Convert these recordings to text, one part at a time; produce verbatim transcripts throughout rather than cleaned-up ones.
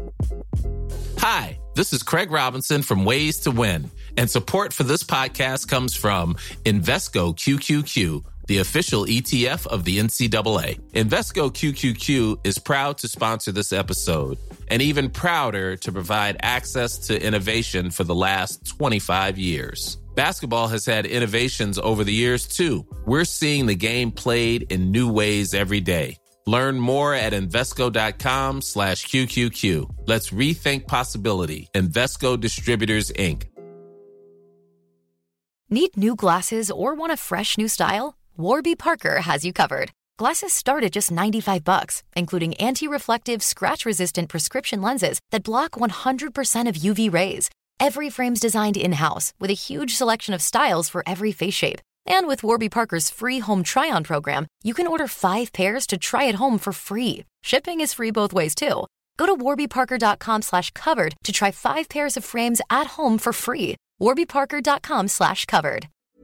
Hi, this is Craig Robinson from Ways to Win, and support for this podcast comes from Invesco Q Q Q, the official E T F of the N C double A. Invesco Q Q Q is proud to sponsor this episode, and even prouder to provide access to innovation for the last twenty-five years. Basketball has had innovations over the years, too. We're seeing the game played in new ways every day. Learn more at Invesco.com slash QQQ. Let's rethink possibility. Invesco Distributors, Incorporated. Need new glasses or want a fresh new style? Warby Parker has you covered. Glasses start at just ninety-five bucks, including anti-reflective, scratch-resistant prescription lenses that block one hundred percent of U V rays. Every frame's designed in-house with a huge selection of styles for every face shape. And with Warby Parker's free home try-on program, you can order five pairs to try at home for free. Shipping is free both ways, too. Go to warbyparker.com slash covered to try five pairs of frames at home for free. warbyparker.com slash covered.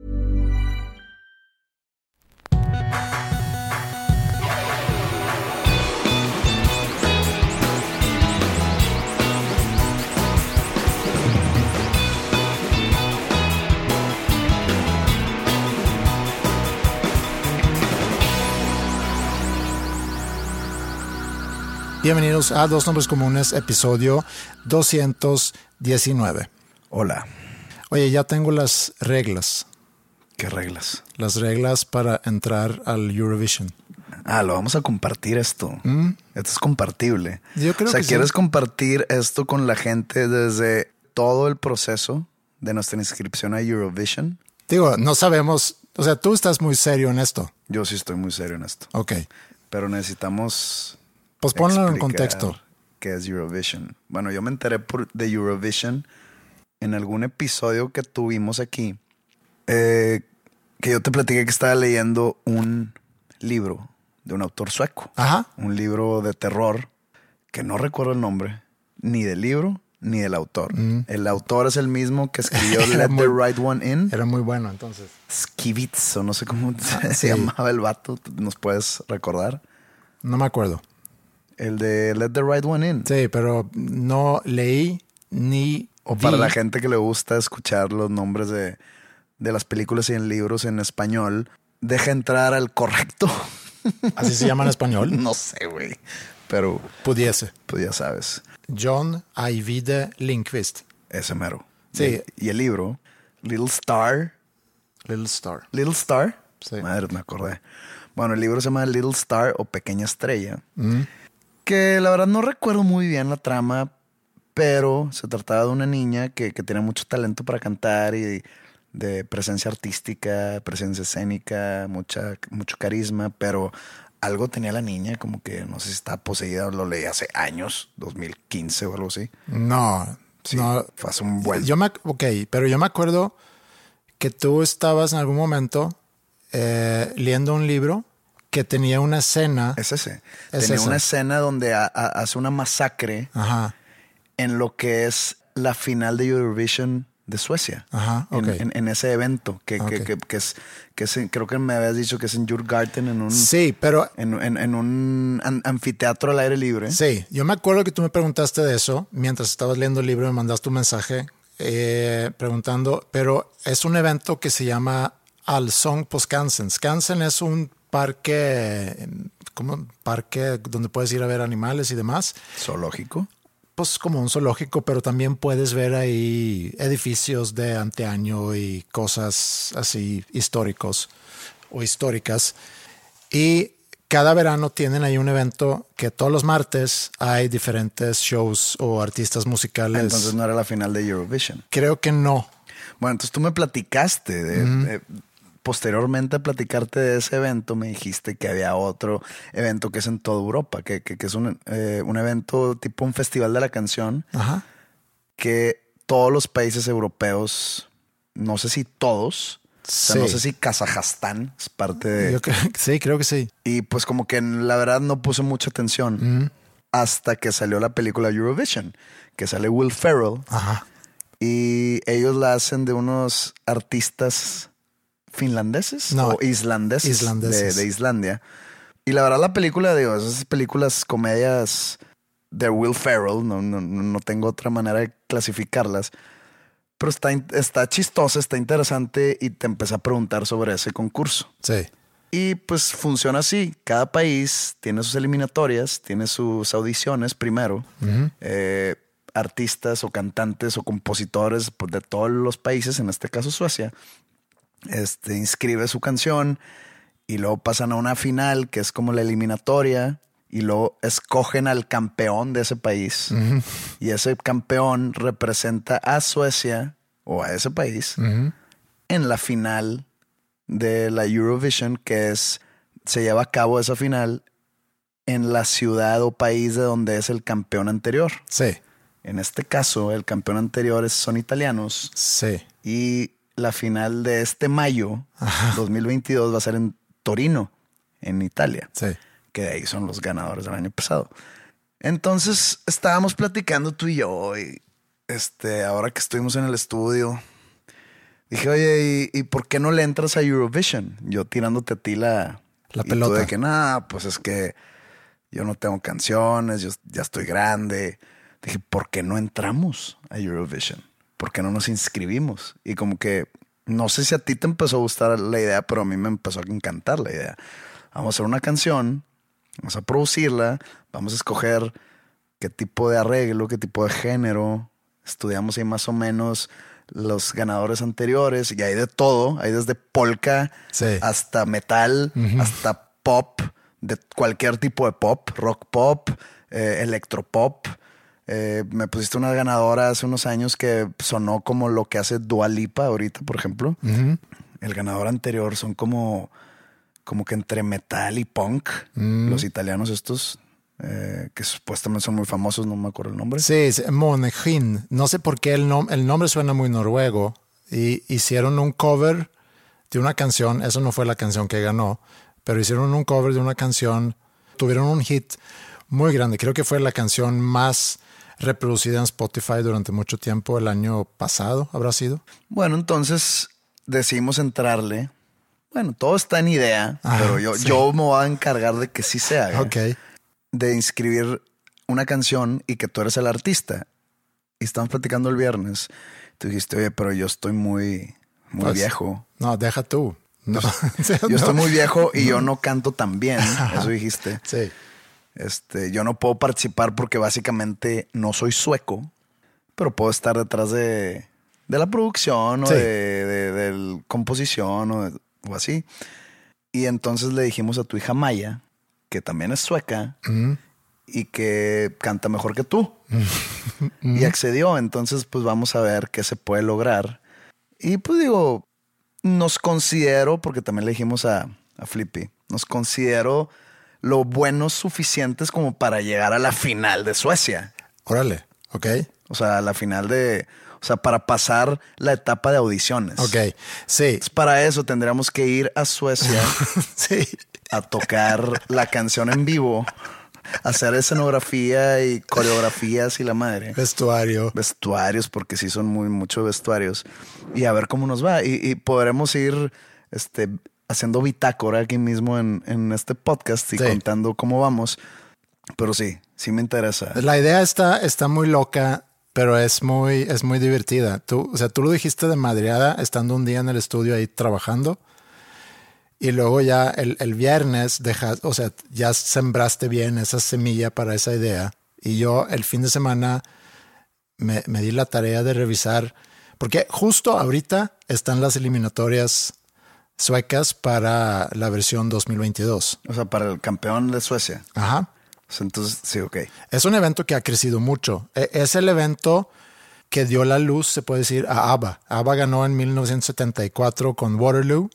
Bienvenidos a Dos Nombres Comunes, episodio doscientos diecinueve. Hola. Oye, ya tengo las reglas. ¿Qué reglas? Las reglas para entrar al Eurovision. Ah, lo vamos a compartir esto. ¿Mm? Esto es compartible. Yo creo o sea, que ¿quieres sí. compartir esto con la gente desde todo el proceso de nuestra inscripción a Eurovision? Digo, no sabemos. O sea, tú estás muy serio en esto. Yo sí estoy muy serio en esto. Ok. Pero necesitamos... Pues ponlo en contexto. ¿Qué es Eurovision? Bueno, yo me enteré por, de Eurovision en algún episodio que tuvimos aquí. Eh, que yo te platiqué que estaba leyendo un libro de un autor sueco. Ajá. Un libro de terror que no recuerdo el nombre, ni del libro, ni del autor. Mm. El autor es el mismo que escribió Let muy, the Right One In. Era muy bueno, entonces. Skivitz, o no sé cómo ah, se sí. llamaba el vato. ¿Nos puedes recordar? No me acuerdo. El de Let the Right One In. Sí, pero no leí ni O vi. para la gente que le gusta escuchar los nombres de, de las películas y en libros en español, deja entrar al correcto. ¿Así se llama en español? No sé, güey. Pero... Pudiese. Pues ya sabes. John Ajvide Lindqvist. Ese mero. Sí. Y, y el libro, Little Star. Little Star. Little Star. Sí. Madre, me acordé. Bueno, el libro se llama Little Star o Pequeña Estrella. Mm. Que la verdad no recuerdo muy bien la trama, pero se trataba de una niña que, que tiene mucho talento para cantar y de presencia artística, presencia escénica, mucha, mucho carisma, pero algo tenía la niña, como que no sé si estaba poseída, lo leí hace años, dos mil quince o algo así. No, sí, no. Fue hace un buen... Yo me, ok, pero yo me acuerdo que tú estabas en algún momento eh, leyendo un libro que tenía una escena. Es ese. Es tenía esa. una escena donde a, a, hace una masacre. Ajá. En lo que es la final de Eurovision de Suecia. Ajá, ok. En, en, en ese evento que, okay. que, que, que es, que es en, creo que me habías dicho que es en Djurgården, en un... Sí, pero... En, en, en un an, anfiteatro al aire libre. Sí, yo me acuerdo que tú me preguntaste de eso mientras estabas leyendo el libro, me mandaste un mensaje eh, preguntando, pero es un evento que se llama Allsång på Skansen. Skansen es un parque, como un parque donde puedes ir a ver animales y demás. ¿Zoológico? Pues como un zoológico, pero también puedes ver ahí edificios de anteaño y cosas así históricos o históricas. Y cada verano tienen ahí un evento que todos los martes hay diferentes shows o artistas musicales. Entonces no era la final de Eurovision. Creo que no. Bueno, entonces tú me platicaste de... Mm-hmm. de posteriormente a platicarte de ese evento, me dijiste que había otro evento que es en toda Europa, que, que, que es un, eh, un evento tipo un festival de la canción. Ajá. Que todos los países europeos, no sé si todos, sí. o sea, no sé si Kazajstán es parte de... Yo creo, sí, creo que sí. Y pues como que la verdad no puse mucha atención Mm-hmm. hasta que salió la película Eurovision, que sale Will Ferrell. Ajá. Y ellos la hacen de unos artistas... finlandeses no, o islandeses, islandeses. De, de Islandia. Y la verdad la película, digo, esas películas, comedias de Will Ferrell, no, no, no tengo otra manera de clasificarlas, pero está, está chistosa, está interesante y te empecé a preguntar sobre ese concurso. Sí. Y pues funciona así, cada país tiene sus eliminatorias, tiene sus audiciones primero, uh-huh. eh, artistas o cantantes o compositores de todos los países, en este caso Suecia, este, inscribe su canción y luego pasan a una final que es como la eliminatoria y luego escogen al campeón de ese país. Uh-huh. Y ese campeón representa a Suecia o a ese país uh-huh. en la final de la Eurovision, que es se lleva a cabo esa final en la ciudad o país de donde es el campeón anterior. Sí. En este caso, el campeón anterior es, son italianos. Sí. Y la final de este mayo Ajá. dos mil veintidós va a ser en Torino, en Italia. Sí. Que de ahí son los ganadores del año pasado. Entonces estábamos platicando tú y yo y este, ahora que estuvimos en el estudio, dije, oye, ¿y, y por qué no le entras a Eurovision? Yo tirándote a ti la, la y pelota. Tú de que nada, pues es que yo no tengo canciones, yo ya estoy grande. Dije, ¿por qué no entramos a Eurovision? ¿Por qué no nos inscribimos? Y como que no sé si a ti te empezó a gustar la idea, pero a mí me empezó a encantar la idea. Vamos a hacer una canción, vamos a producirla, vamos a escoger qué tipo de arreglo, qué tipo de género. Estudiamos ahí más o menos los ganadores anteriores y hay de todo. Hay desde polka sí. hasta metal, uh-huh. hasta pop, de cualquier tipo de pop, rock pop, eh, electropop. Eh, me pusiste una ganadora hace unos años que sonó como lo que hace Dua Lipa ahorita, por ejemplo. Uh-huh. El ganador anterior son como, como que entre metal y punk. Uh-huh. Los italianos estos, eh, que supuestamente son muy famosos, no me acuerdo el nombre. Sí, Måneskin. No sé por qué el, nom- el nombre suena muy noruego. Y hicieron un cover de una canción. Eso no fue la canción que ganó, pero hicieron un cover de una canción. Tuvieron un hit muy grande. Creo que fue la canción más reproducida en Spotify durante mucho tiempo. El año pasado habrá sido. Bueno, entonces decidimos entrarle. Bueno, todo está en idea, ah, pero yo, sí. yo me voy a encargar de que sí se haga. Okay. De inscribir una canción y que tú eres el artista. Y estamos platicando el viernes. Tú dijiste, oye, pero yo estoy muy, muy pues, viejo. No, deja tú. No. Yo no. estoy muy viejo y yo no canto tan bien. Eso dijiste. Sí. Este, yo no puedo participar porque básicamente no soy sueco, pero puedo estar detrás de, de la producción o sí. de, de, de la composición o, de, o así. Y entonces le dijimos a tu hija Maya, que también es sueca mm. y que canta mejor que tú. Mm. Y accedió. Entonces, pues vamos a ver qué se puede lograr. Y pues digo, nos considero, porque también le dijimos a, a Flippy, nos considero lo buenos suficientes como para llegar a la final de Suecia. Órale, ok. O sea, la final de... O sea, para pasar la etapa de audiciones. Ok, sí. Entonces, para eso tendríamos que ir a Suecia sí. a tocar la canción en vivo, hacer escenografía y coreografías y la madre. Vestuario. Vestuarios, porque sí son muy muchos vestuarios. Y a ver cómo nos va. Y, y podremos ir... este haciendo bitácora aquí mismo en, en este podcast y sí. contando cómo vamos. Pero sí, sí me interesa. La idea está, está muy loca, pero es muy, es muy divertida. Tú, o sea, tú lo dijiste de madreada estando un día en el estudio ahí trabajando y luego ya el, el viernes dejas, o sea, ya sembraste bien esa semilla para esa idea. Y yo el fin de semana me, me di la tarea de revisar, porque justo ahorita están las eliminatorias suecas para la versión dos mil veintidós. O sea, para el campeón de Suecia. Ajá. O sea, entonces, sí, ok. Es un evento que ha crecido mucho. Es el evento que dio la luz, se puede decir, a ABBA. ABBA ganó en mil novecientos setenta y cuatro con Waterloo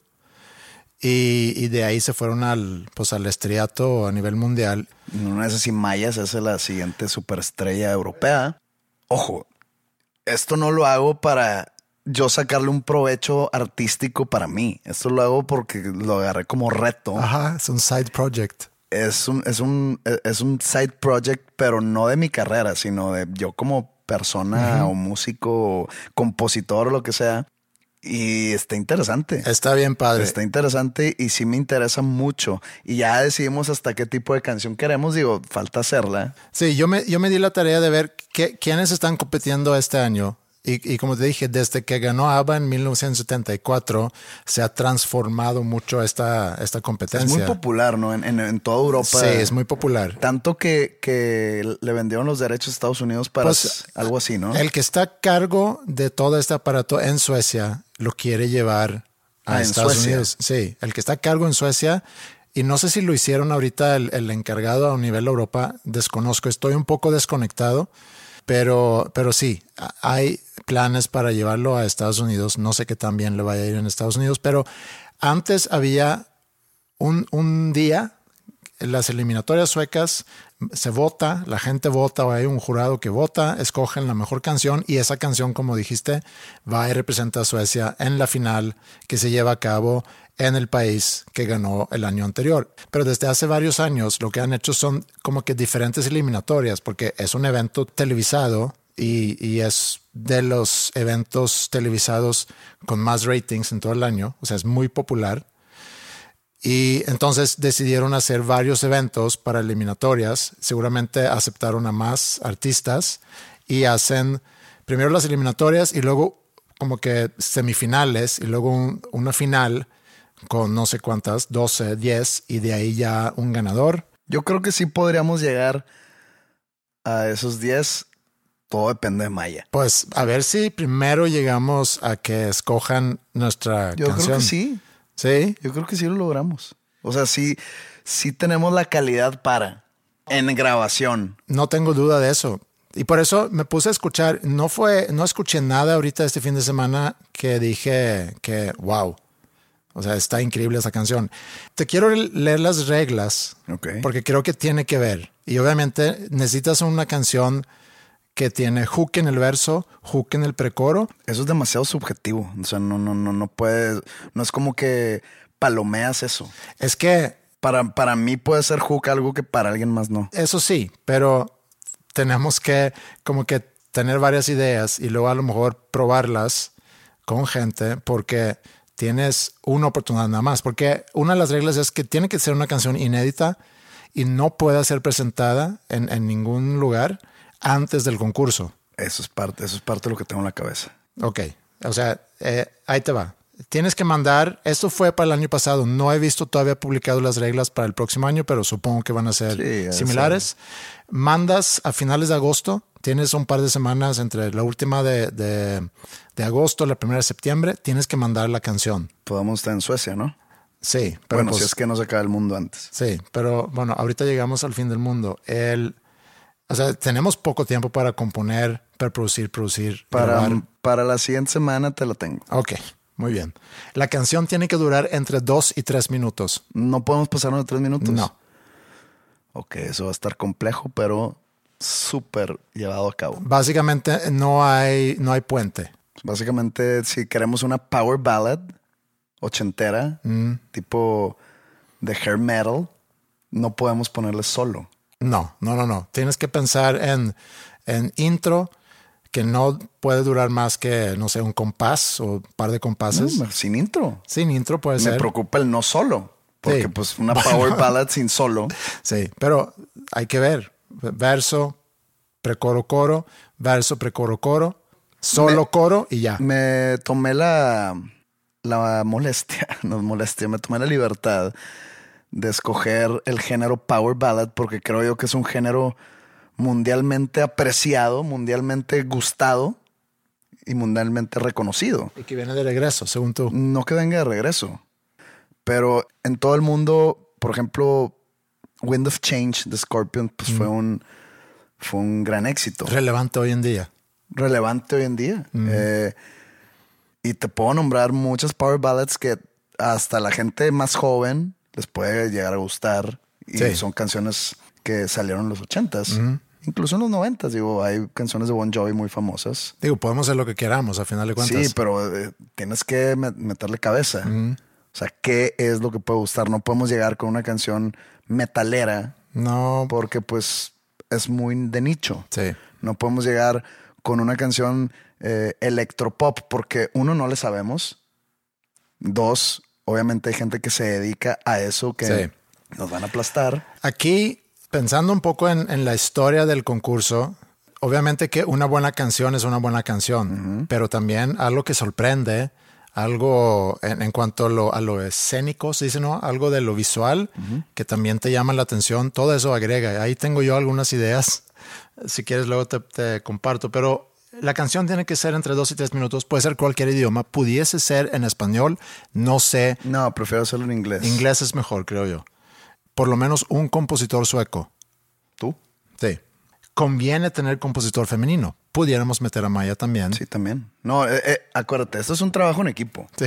y, y de ahí se fueron al, pues, al estrellato a nivel mundial. No es así, Maya se hace la siguiente superestrella europea. Ojo, esto no lo hago para... yo sacarle un provecho artístico para mí. Esto lo hago porque lo agarré como reto. Ajá, es un side project. Es un, es un, es un side project, pero no de mi carrera, sino de yo como persona uh-huh. o músico o compositor o lo que sea. Y está interesante. Está bien padre. Está interesante y sí me interesa mucho. Y ya decidimos hasta qué tipo de canción queremos. Digo, falta hacerla. Sí, yo me, yo me di la tarea de ver qué, quiénes están compitiendo este año. Y, y como te dije, desde que ganó ABBA en mil novecientos setenta y cuatro, se ha transformado mucho esta, esta competencia. Es muy popular, ¿no? En, en, en toda Europa. Sí, es muy popular. Tanto que, que le vendieron los derechos a Estados Unidos para pues, algo así, ¿no? El que está a cargo de todo este aparato en Suecia lo quiere llevar a ah, Estados Suecia. Unidos. Sí, el que está a cargo en Suecia. Y no sé si lo hicieron ahorita el, el encargado a nivel Europa. Desconozco, estoy un poco desconectado. Pero, pero sí, hay planes para llevarlo a Estados Unidos. No sé qué tan bien le vaya a ir en Estados Unidos, pero antes había un, un día, en las eliminatorias suecas, se vota, la gente vota o hay un jurado que vota, escogen la mejor canción y esa canción, como dijiste, va y representa a Suecia en la final que se lleva a cabo en el país que ganó el año anterior. Pero desde hace varios años lo que han hecho son como que diferentes eliminatorias porque es un evento televisado y, y es de los eventos televisados con más ratings en todo el año. O sea, es muy popular. Y entonces decidieron hacer varios eventos para eliminatorias. Seguramente aceptaron a más artistas y hacen primero las eliminatorias y luego como que semifinales y luego un, una final con no sé cuántas, doce, diez y de ahí ya un ganador. Yo creo que sí podríamos llegar a esos diez. Todo depende de Maya. Pues a ver si primero llegamos a que escojan nuestra Yo canción. Yo creo que sí. Sí. Yo creo que sí lo logramos. O sea, sí, sí tenemos la calidad para en grabación. No tengo duda de eso. Y por eso me puse a escuchar. No fue, no escuché nada ahorita este fin de semana que dije que wow. O sea, está increíble esa canción. Te quiero leer las reglas okay. porque creo que tiene que ver. Y obviamente necesitas una canción que tiene hook en el verso, hook en el precoro. Eso es demasiado subjetivo. O sea, no, no, no, no puede, no es como que palomeas eso. Es que para, para mí puede ser hook algo que para alguien más no. Eso sí, pero tenemos que como que tener varias ideas y luego a lo mejor probarlas con gente porque tienes una oportunidad nada más. Porque una de las reglas es que tiene que ser una canción inédita y no puede ser presentada en, en ningún lugar antes del concurso. Eso es parte, eso es parte de lo que tengo en la cabeza. Ok, o sea, eh, ahí te va. Tienes que mandar, esto fue para el año pasado, no he visto todavía publicado las reglas para el próximo año, pero supongo que van a ser sí, similares. Mandas a finales de agosto, tienes un par de semanas entre la última de, de, de agosto, la primera de septiembre, tienes que mandar la canción. Podemos estar en Suecia, ¿no? Sí. Pero bueno, pues, si es que no se acaba el mundo antes. Sí, pero bueno, ahorita llegamos al fin del mundo. El... O sea, tenemos poco tiempo para componer, para producir, producir. Para, para la siguiente semana te la tengo. Ok, muy bien. La canción tiene que durar entre dos y tres minutos. ¿No podemos pasarnos de tres minutos? No. Ok, eso va a estar complejo, pero súper llevado a cabo. Básicamente no hay, no hay puente. Básicamente, si queremos una power ballad ochentera, mm. tipo de hair metal, no podemos ponerle solo. No, no, no, no. Tienes que pensar en, en intro que no puede durar más que, no sé, un compás o un par de compases. No, sin intro. Sin intro puede Me ser. Me preocupa el no solo. Porque sí. pues una power ballad sin solo. Sí, pero hay que ver. Verso, precoro, coro, verso, precoro, coro, solo me, coro y ya. Me tomé la, la molestia, no molestia, me tomé la libertad de escoger el género power ballad porque creo yo que es un género mundialmente apreciado, mundialmente gustado y mundialmente reconocido. Y que viene de regreso, según tú. No que venga de regreso, pero en todo el mundo, por ejemplo, Wind of Change de Scorpion pues mm. fue un fue un gran éxito. Relevante hoy en día. Relevante hoy en día. Mm. Eh, y te puedo nombrar muchas power ballads que hasta la gente más joven les puede llegar a gustar. Y sí. son canciones que salieron en los ochentas. Uh-huh. Incluso en los noventas. Digo, hay canciones de Bon Jovi muy famosas. Digo, podemos hacer lo que queramos, a final de cuentas. Sí, pero eh, tienes que met- meterle cabeza. Uh-huh. O sea, ¿qué es lo que puede gustar? No podemos llegar con una canción metalera. No. Porque, pues, es muy de nicho. Sí. No podemos llegar con una canción eh, electropop, porque uno, no le sabemos. Dos, obviamente hay gente que se dedica a eso que sí. Nos van a aplastar. Aquí, pensando un poco en, en la historia del concurso, obviamente que una buena canción es una buena canción, uh-huh. pero también algo que sorprende, algo en, en cuanto a lo, a lo escénico, se dice, ¿no? Algo de lo visual, uh-huh. que también te llama la atención, todo eso agrega. Ahí tengo yo algunas ideas, si quieres luego te, te comparto, pero la canción tiene que ser entre dos y tres minutos, puede ser cualquier idioma, pudiese ser en español, no sé. No, prefiero hacerlo en inglés. Inglés es mejor, creo yo. Por lo menos un compositor sueco. ¿Tú? Sí. Conviene tener compositor femenino. Pudiéramos meter a Maya también. Sí, también. No, eh, eh, acuérdate, esto es un trabajo en equipo. Sí.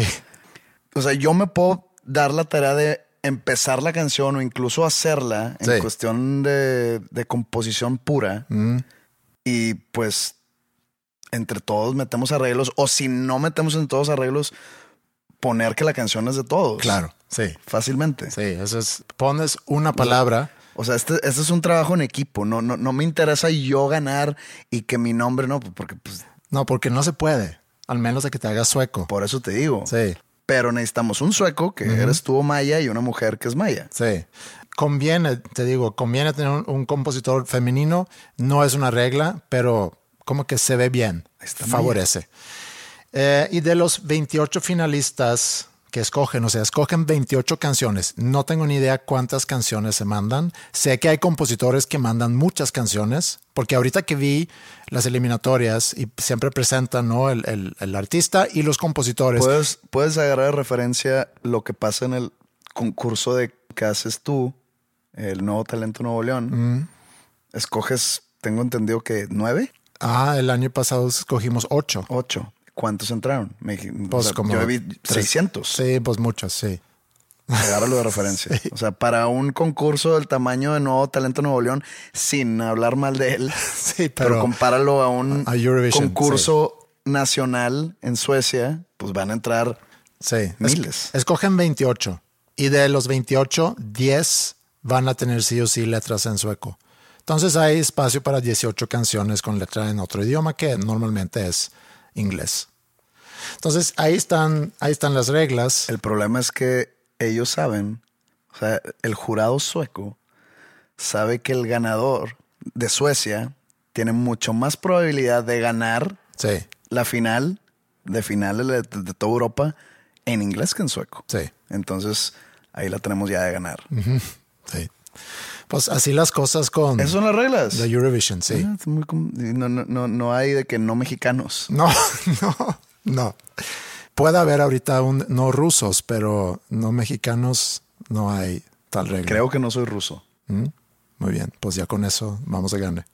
O sea, yo me puedo dar la tarea de empezar la canción o incluso hacerla en sí. cuestión de, de composición pura. Mm. Y pues entre todos metemos arreglos, o si no metemos en todos arreglos, poner que la canción es de todos. Claro, sí. Fácilmente. Sí, eso es, pones una palabra. O sea, este, este es un trabajo en equipo. No, no, no me interesa yo ganar y que mi nombre no, porque pues. No, porque no se puede, al menos de que te hagas sueco. Por eso te digo. Sí. Pero necesitamos un sueco que uh-huh. eres tú o Maya y una mujer que es Maya. Sí. Conviene, te digo, conviene tener un, un compositor femenino. No es una regla, pero como que se ve bien, favorece. Eh, y de los veintiocho finalistas que escogen, o sea, escogen veintiocho canciones. No tengo ni idea cuántas canciones se mandan. Sé que hay compositores que mandan muchas canciones, porque ahorita que vi las eliminatorias y siempre presentan, ¿no? el, el, el artista y los compositores. ¿Puedes, puedes agarrar de referencia lo que pasa en el concurso de que haces tú, el Nuevo Talento Nuevo León. Mm. Escoges, tengo entendido que nueve. Ah, el año pasado escogimos ocho. Ocho. ¿Cuántos entraron? Me, pues o sea, como yo vi seiscientos. Sí, pues muchos, sí. Agárralo de referencia. Sí. O sea, para un concurso del tamaño de Nuevo Talento Nuevo León, sin hablar mal de él, sí, pero, pero compáralo a un a Eurovision, concurso sí. nacional en Suecia, pues van a entrar sí. miles. Es, escogen veintiocho y de los veintiocho, diez van a tener sí o sí letras en sueco. Entonces hay espacio para dieciocho canciones con letra en otro idioma que normalmente es inglés. Entonces ahí están, ahí están las reglas. El problema es que ellos saben, o sea, el jurado sueco sabe que el ganador de Suecia tiene mucho más probabilidad de ganar sí. la final de finales de, de, de toda Europa en inglés que en sueco. Sí. Entonces ahí la tenemos ya de ganar. Uh-huh. Sí. Pues así las cosas con... Esas son las reglas. De Eurovision, sí. Ah, muy, no, no, no, no hay de que no mexicanos. No, no, no. Puede haber ahorita un, no rusos, pero no mexicanos, no hay tal regla. Creo que no soy ruso. ¿Mm? Muy bien, pues ya con eso vamos a ganar.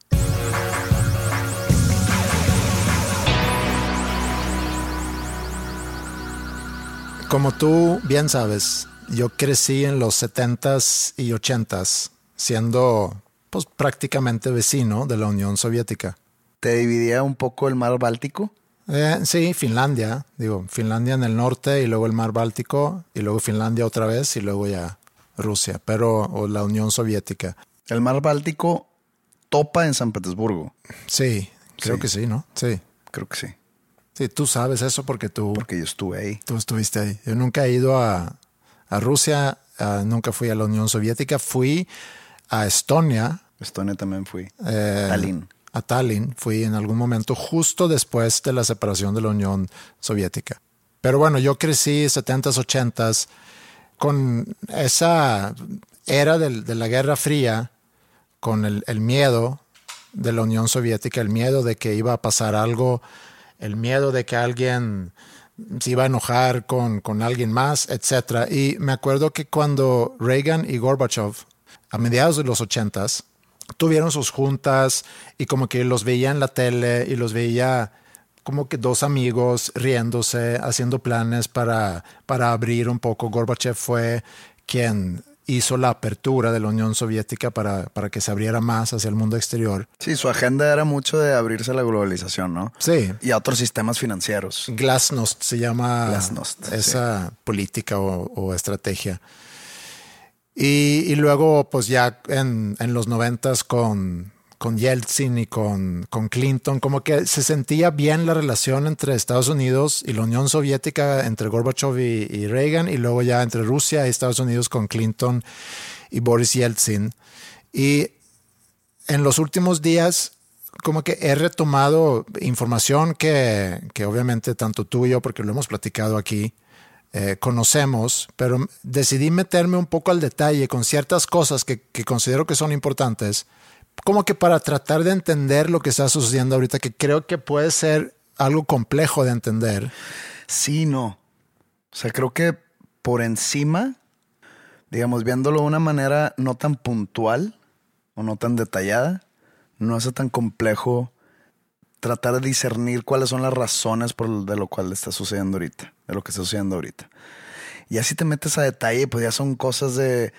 Como tú bien sabes, yo crecí en los setentas y ochentas, siendo pues prácticamente vecino de la Unión Soviética. ¿Te dividía un poco el mar Báltico? Eh, sí, Finlandia. Digo, Finlandia en el norte y luego el mar Báltico y luego Finlandia otra vez y luego ya Rusia, pero o la Unión Soviética. El mar Báltico topa en San Petersburgo. Sí, creo sí. que sí, ¿no? Sí. Creo que sí. Sí, tú sabes eso porque tú... Porque yo estuve ahí. Tú estuviste ahí. Yo nunca he ido a, a Rusia, uh, nunca fui a la Unión Soviética. Fui a Estonia. Estonia también fui. Eh, Tallinn. A Tallinn. Fui en algún momento justo después de la separación de la Unión Soviética. Pero bueno, yo crecí setentas, ochentas con esa era de, de la Guerra Fría, con el, el miedo de la Unión Soviética, el miedo de que iba a pasar algo, el miedo de que alguien se iba a enojar con, con alguien más, etcétera. Y me acuerdo que cuando Reagan y Gorbachev, a mediados de los ochentas, tuvieron sus juntas y como que los veía en la tele y los veía como que dos amigos riéndose, haciendo planes para, para abrir un poco. Gorbachev fue quien hizo la apertura de la Unión Soviética para, para que se abriera más hacia el mundo exterior. Sí, su agenda era mucho de abrirse a la globalización, ¿no? Sí. Y a otros sistemas financieros. Glasnost se llama Glasnost, esa sí. política o, o estrategia. Y, y luego, pues ya en, en los noventas con, con Yeltsin y con, con Clinton, como que se sentía bien la relación entre Estados Unidos y la Unión Soviética, entre Gorbachev y, y Reagan, y luego ya entre Rusia y Estados Unidos con Clinton y Boris Yeltsin. Y en los últimos días como que he retomado información que, que obviamente tanto tú y yo, porque lo hemos platicado aquí, eh, conocemos, pero decidí meterme un poco al detalle con ciertas cosas que, que considero que son importantes, como que para tratar de entender lo que está sucediendo ahorita, que creo que puede ser algo complejo de entender. Sí, no. O sea, creo que por encima, digamos, viéndolo de una manera no tan puntual o no tan detallada, no es tan complejo tratar de discernir cuáles son las razones por de lo cual está sucediendo ahorita, de lo que está sucediendo ahorita. Y así te metes a detalle, pues ya son cosas de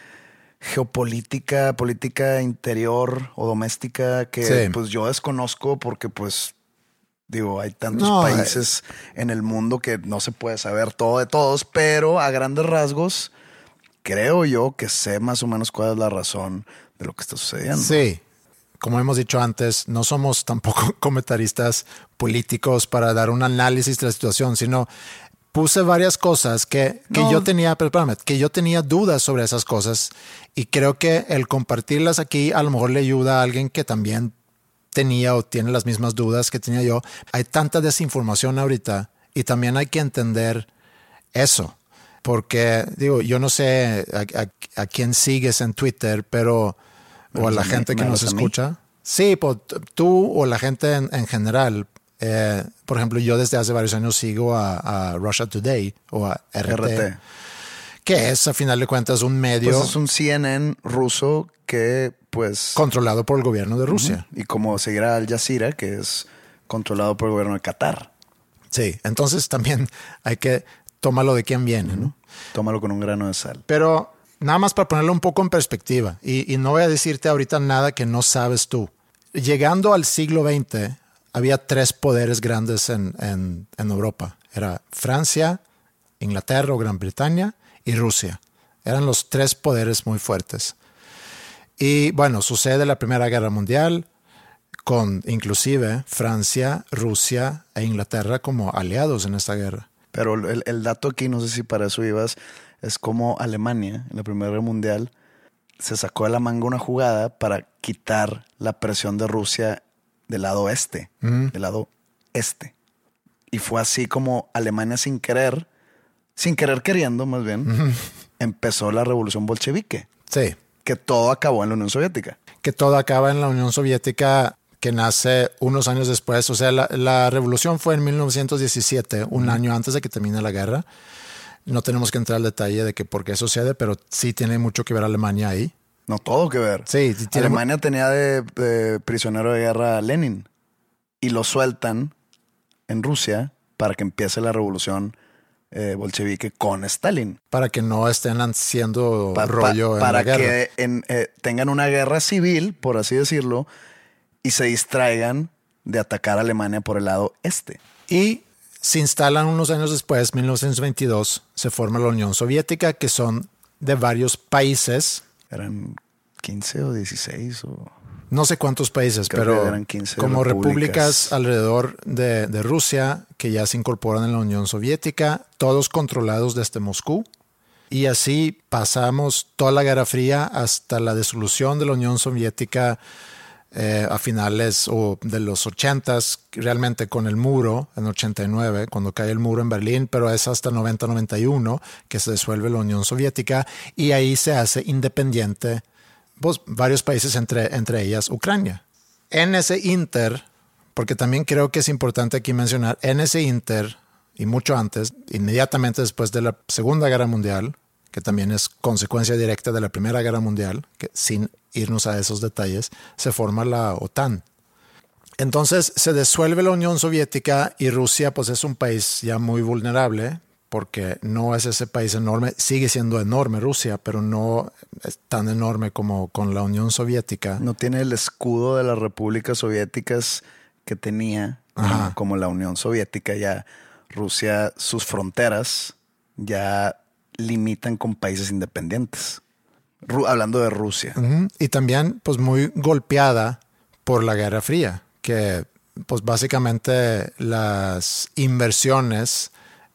geopolítica, política interior o doméstica que sí. Pues yo desconozco porque pues digo, hay tantos no, países eh. en el mundo que no se puede saber todo de todos, pero a grandes rasgos creo yo que sé más o menos cuál es la razón de lo que está sucediendo. Sí. Como hemos dicho antes, no somos tampoco comentaristas políticos para dar un análisis de la situación, sino puse varias cosas que, que no. yo tenía, pero espérame, que yo tenía dudas sobre esas cosas y creo que el compartirlas aquí a lo mejor le ayuda a alguien que también tenía o tiene las mismas dudas que tenía yo. Hay tanta desinformación ahorita y también hay que entender eso, porque digo, yo no sé a, a, a quién sigues en Twitter, pero o a la gente que nos escucha. Sí, pues, tú o la gente en, en general. Eh, por ejemplo, yo desde hace varios años sigo a, a Russia Today o a R T, R T, que es, a final de cuentas, un medio... Pues es un C N N ruso que, pues... controlado por el gobierno de Rusia. Uh-huh. Y como seguirá Al Jazeera, que es controlado por el gobierno de Qatar. Sí, entonces también hay que tomarlo de quién viene, uh-huh. ¿no? Tómalo con un grano de sal. Pero... nada más para ponerlo un poco en perspectiva, y, y no voy a decirte ahorita nada que no sabes tú. Llegando al siglo veinte, había tres poderes grandes en, en, en Europa. Era Francia, Inglaterra o Gran Bretaña y Rusia. Eran los tres poderes muy fuertes. Y bueno, sucede la Primera Guerra Mundial, con inclusive Francia, Rusia e Inglaterra como aliados en esta guerra. Pero el, el dato aquí, no sé si para eso ibas... es como Alemania, en la Primera Guerra Mundial, se sacó de la manga una jugada para quitar la presión de Rusia del lado este, uh-huh. del lado este. Y fue así como Alemania sin querer, sin querer queriendo más bien, uh-huh. empezó la revolución bolchevique. Sí. Que todo acabó en la Unión Soviética. Que todo acaba en la Unión Soviética, que nace unos años después. O sea, la, la revolución fue en mil novecientos diecisiete, un uh-huh. año antes de que termine la guerra. No tenemos que entrar al detalle de que por qué sucede, pero sí tiene mucho que ver Alemania ahí. No, todo que ver. Sí, tiene Alemania mu- tenía de, de prisionero de guerra a Lenin y lo sueltan en Rusia para que empiece la revolución eh, bolchevique con Stalin. Para que no estén haciendo pa- rollo pa- en para la guerra. Para que en, eh, tengan una guerra civil, por así decirlo, y se distraigan de atacar a Alemania por el lado este. Y... se instalan unos años después, mil novecientos veintidós, se forma la Unión Soviética, que son de varios países. Eran quince o dieciséis o... no sé cuántos países, creo pero eran quince como repúblicas. repúblicas alrededor de, de Rusia, que ya se incorporan en la Unión Soviética, todos controlados desde Moscú. Y así pasamos toda la Guerra Fría hasta la disolución de la Unión Soviética Eh, a finales o de los ochentas, realmente con el muro en ochenta y nueve, cuando cae el muro en Berlín, pero es hasta noventa noventa y uno que se disuelve la Unión Soviética y ahí se hace independiente pues, varios países, entre, entre ellas Ucrania. En ese inter, porque también creo que es importante aquí mencionar, en ese inter y mucho antes, inmediatamente después de la Segunda Guerra Mundial, que también es consecuencia directa de la Primera Guerra Mundial, que sin irnos a esos detalles, se forma la OTAN. Entonces se disuelve la Unión Soviética y Rusia pues es un país ya muy vulnerable porque no es ese país enorme, sigue siendo enorme Rusia, pero no es tan enorme como con la Unión Soviética. No tiene el escudo de las repúblicas soviéticas que tenía, Ajá. como la Unión Soviética. Ya Rusia, sus fronteras ya limitan con países independientes. Ru- hablando de Rusia. Uh-huh. Y también pues muy golpeada por la Guerra Fría, que pues básicamente las inversiones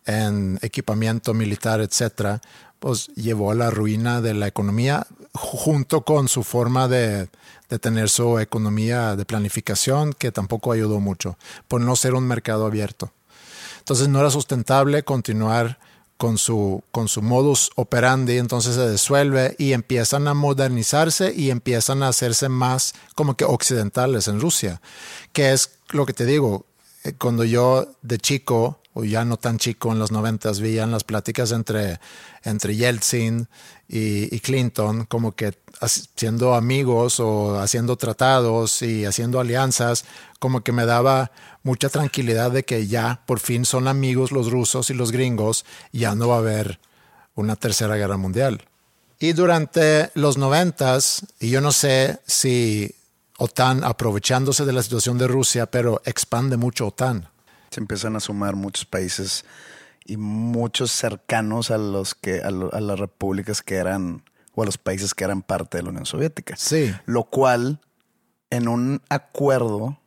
en equipamiento militar, etcétera, pues llevó a la ruina de la economía junto con su forma de, de tener su economía de planificación, que tampoco ayudó mucho por no ser un mercado abierto. Entonces no era sustentable continuar con su, con su modus operandi, entonces se disuelve y empiezan a modernizarse y empiezan a hacerse más como que occidentales en Rusia, que es lo que te digo, cuando yo de chico, o ya no tan chico en los noventas, veían las pláticas entre, entre Yeltsin y, y Clinton, como que siendo amigos o haciendo tratados y haciendo alianzas, como que me daba mucha tranquilidad de que ya por fin son amigos los rusos y los gringos, y ya no va a haber una tercera guerra mundial. Y durante los noventas, y yo no sé si OTAN aprovechándose de la situación de Rusia, pero expande mucho OTAN. Se empiezan a sumar muchos países y muchos cercanos a los que a, lo, a las repúblicas que eran, o a los países que eran parte de la Unión Soviética. Sí. Lo cual, en un acuerdo,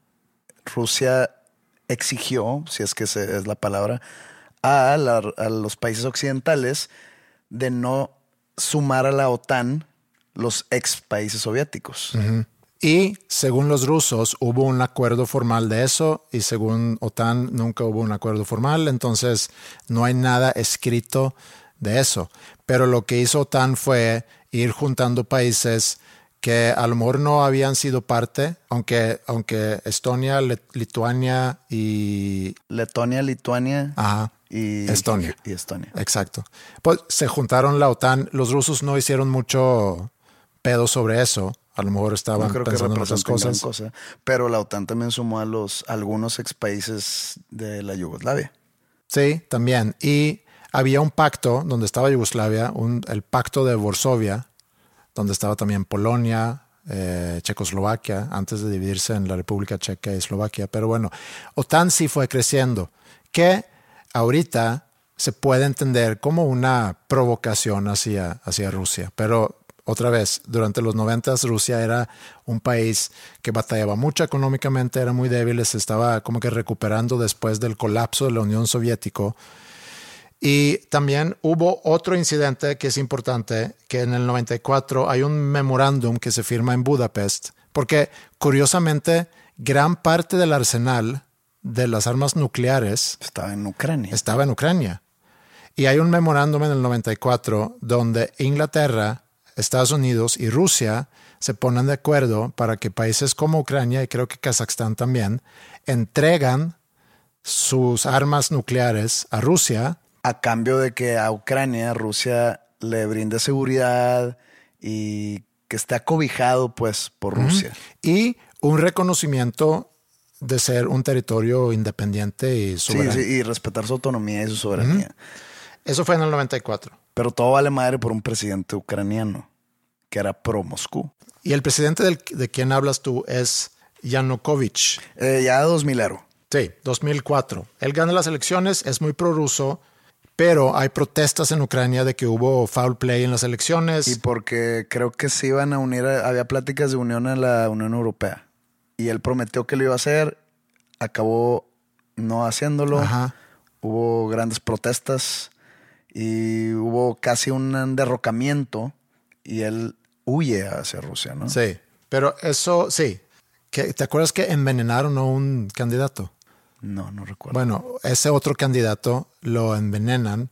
Rusia exigió, si es que se, es la palabra, a, la, a los países occidentales de no sumar a la OTAN los ex países soviéticos. Uh-huh. Y según los rusos hubo un acuerdo formal de eso, y según OTAN nunca hubo un acuerdo formal, entonces no hay nada escrito de eso. Pero lo que hizo OTAN fue ir juntando países que a lo mejor no habían sido parte, aunque, aunque Estonia, Let- Lituania y... Letonia, Lituania Ajá, y Estonia. Y Estonia. Exacto. Pues se juntaron la OTAN. Los rusos no hicieron mucho pedo sobre eso. A lo mejor estaban no creo pensando que en otras cosas. Cosa, pero la OTAN también sumó a los algunos ex países de la Yugoslavia. Sí, también. Y había un pacto donde estaba Yugoslavia, un, el pacto de Varsovia, donde estaba también Polonia, eh, Checoslovaquia, antes de dividirse en la República Checa y Eslovaquia. Pero bueno, OTAN sí fue creciendo, que ahorita se puede entender como una provocación hacia, hacia Rusia. Pero otra vez, durante los noventas Rusia era un país que batallaba mucho económicamente, era muy débil, se estaba como que recuperando después del colapso de la Unión Soviética. Y también hubo otro incidente que es importante, que en el noventa y cuatro hay un memorándum que se firma en Budapest, porque curiosamente gran parte del arsenal de las armas nucleares estaba en Ucrania. Estaba en Ucrania. Y hay un memorándum en el noventa y cuatro donde Inglaterra, Estados Unidos y Rusia se ponen de acuerdo para que países como Ucrania y creo que Kazajstán también entregan sus armas nucleares a Rusia. A cambio de que a Ucrania, Rusia le brinde seguridad y que esté acobijado pues por Rusia. Uh-huh. Y un reconocimiento de ser un territorio independiente y soberano. Sí, sí, y respetar su autonomía y su soberanía. Uh-huh. Eso fue en el noventa y cuatro. Pero todo vale madre por un presidente ucraniano que era pro Moscú. Y el presidente del, de quien hablas tú es Yanukovych. Eh, ya dos milero. Sí, dos mil cuatro. Él gana las elecciones, es muy prorruso, pero hay protestas en Ucrania de que hubo foul play en las elecciones. Y porque creo que se iban a unir, a, había pláticas de unión a la Unión Europea. Y él prometió que lo iba a hacer, acabó no haciéndolo. Ajá. Hubo grandes protestas y hubo casi un derrocamiento y él huye hacia Rusia, ¿no? Sí, pero eso sí. ¿Te acuerdas que envenenaron a un candidato? No, no recuerdo. Bueno, ese otro candidato lo envenenan,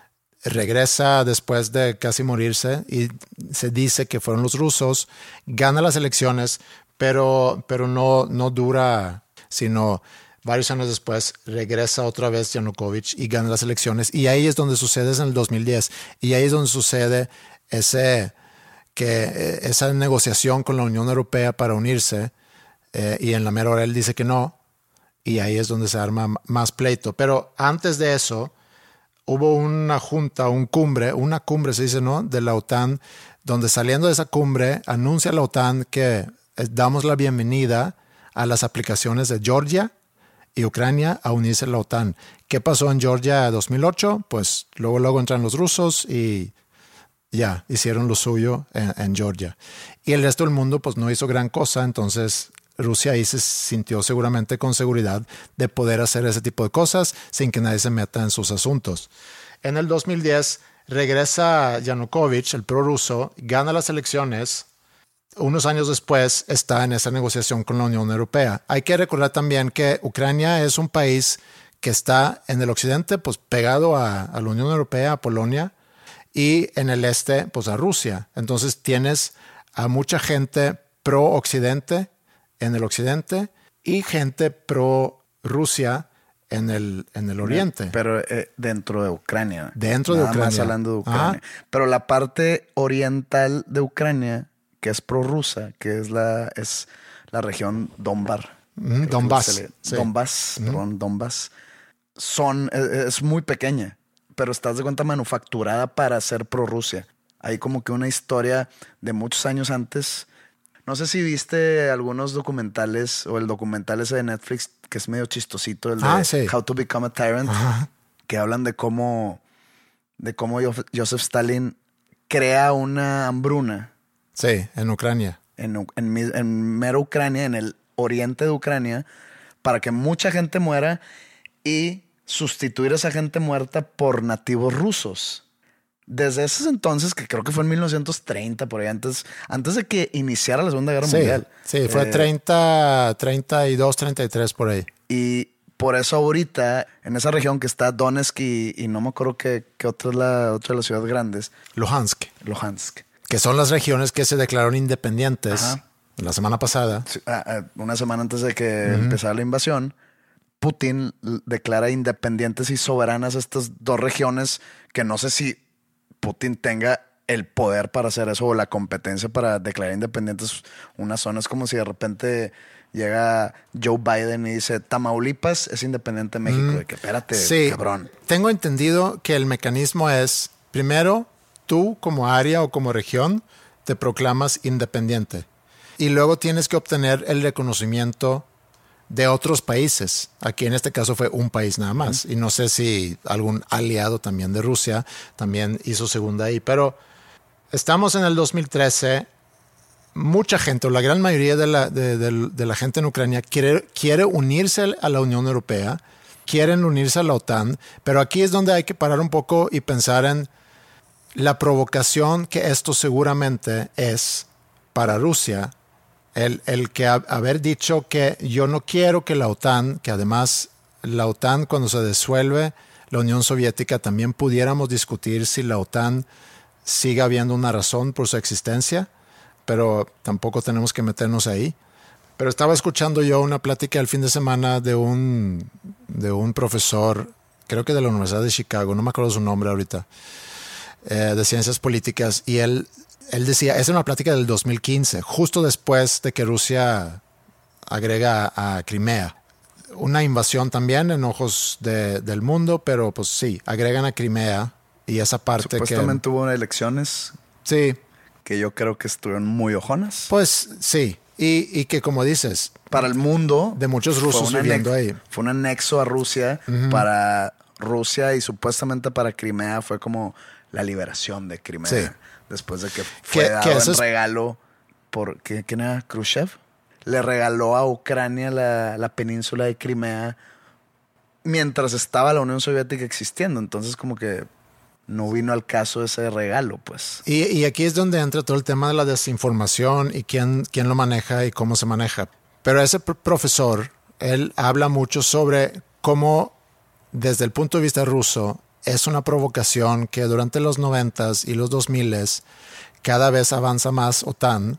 regresa después de casi morirse y se dice que fueron los rusos, gana las elecciones, pero, pero no, no dura, sino varios años después regresa otra vez Yanukovych y gana las elecciones. Y ahí es donde sucede, es en el dos mil diez, y ahí es donde sucede ese, que, esa negociación con la Unión Europea para unirse, eh, y en la mera hora él dice que no. Y ahí es donde se arma más pleito. Pero antes de eso, hubo una junta, un cumbre, una cumbre se dice, ¿no?, de la OTAN, donde saliendo de esa cumbre anuncia la OTAN que damos la bienvenida a las aplicaciones de Georgia y Ucrania a unirse a la OTAN. ¿Qué pasó en Georgia en dos mil ocho? Pues luego, luego entran los rusos y ya hicieron lo suyo en, en Georgia. Y el resto del mundo pues no hizo gran cosa, entonces Rusia ahí se sintió seguramente con seguridad de poder hacer ese tipo de cosas sin que nadie se meta en sus asuntos. En el dos mil diez regresa Yanukovych, el prorruso, gana las elecciones. Unos años después está en esa negociación con la Unión Europea. Hay que recordar también que Ucrania es un país que está en el occidente, pues pegado a, a la Unión Europea, a Polonia, y en el este, pues a Rusia. Entonces tienes a mucha gente pro-occidente en el occidente y gente pro-Rusia en el, en el oriente. Pero eh, dentro de Ucrania. Dentro de Nada Ucrania. Más hablando de Ucrania. Ajá. Pero la parte oriental de Ucrania, que es prorrusa, que es la, es la región Donbar. Mm, Donbass. Se le, Sí. Donbass, Mm. perdón, Donbass. Son, es, es muy pequeña, pero estás de cuenta manufacturada para ser prorrusia. Hay como que una historia de muchos años antes. No sé si viste algunos documentales o el documental ese de Netflix que es medio chistosito, el de Ah, sí. How to Become a Tyrant, Ajá. que hablan de cómo, de cómo Joseph Stalin crea una hambruna Sí, en Ucrania. en, en, en mero Ucrania, en el oriente de Ucrania, para que mucha gente muera y sustituir a esa gente muerta por nativos rusos. Desde ese entonces, que creo que fue en mil novecientos treinta, por ahí, antes, antes de que iniciara la Segunda Guerra Sí, Mundial. sí, fue Eh, treinta, treinta y dos, treinta y tres por ahí. Y por eso ahorita, en esa región que está Donetsk y, y no me acuerdo qué, qué otra es la otra de las ciudades grandes, Luhansk, Luhansk. que son las regiones que se declararon independientes Ajá. la semana pasada. Sí, ah, ah, una semana antes de que empezara la invasión, Putin l- declara independientes y soberanas estas dos regiones que no sé si Putin tenga el poder para hacer eso o la competencia para declarar independientes una zona. Es como si de repente llega Joe Biden y dice Tamaulipas es independiente de México. De que espérate, Sí, cabrón. tengo entendido que el mecanismo es, primero, tú como área o como región te proclamas independiente y luego tienes que obtener el reconocimiento de otros países. Aquí en este caso fue un país nada más. Y no sé si algún aliado también de Rusia también hizo segunda ahí. Pero estamos en el dos mil trece. Mucha gente, o la gran mayoría de la, de, de, de la gente en Ucrania quiere, quiere unirse a la Unión Europea, quieren unirse a la OTAN. Pero aquí es donde hay que parar un poco y pensar en la provocación que esto seguramente es para Rusia. El, el que ha, haber dicho que yo no quiero que la OTAN, que además la OTAN cuando se disuelve la Unión Soviética también pudiéramos discutir si la OTAN sigue habiendo una razón por su existencia, pero tampoco tenemos que meternos ahí. Pero estaba escuchando yo una plática el fin de semana de un, de un profesor, creo que de la Universidad de Chicago, no me acuerdo su nombre ahorita, eh, de ciencias políticas, y él Él decía, es una plática del dos mil quince, justo después de que Rusia agrega a Crimea. Una invasión también en ojos de, del mundo, pero pues sí, agregan a Crimea y esa parte Supuestamente que... hubo elecciones Sí, que yo creo que estuvieron muy ojonas. pues sí. Y, y que como dices, Para el mundo. de muchos rusos fue un viviendo anex- ahí. Fue un anexo a Rusia. Para Rusia y supuestamente para Crimea fue como la liberación de Crimea. Sí. Después de que fue Que- dado que eso en es- regalo por... ¿qué- ¿Quién era? ¿Khrushchev? Le regaló a Ucrania la, la península de Crimea mientras estaba la Unión Soviética existiendo. Entonces como que no vino al caso ese regalo, pues. Y, y aquí es donde entra todo el tema de la desinformación y quién, quién lo maneja y cómo se maneja. Pero ese pr- profesor, él habla mucho sobre cómo, desde el punto de vista ruso, es una provocación que durante los noventas y los dos miles cada vez avanza más OTAN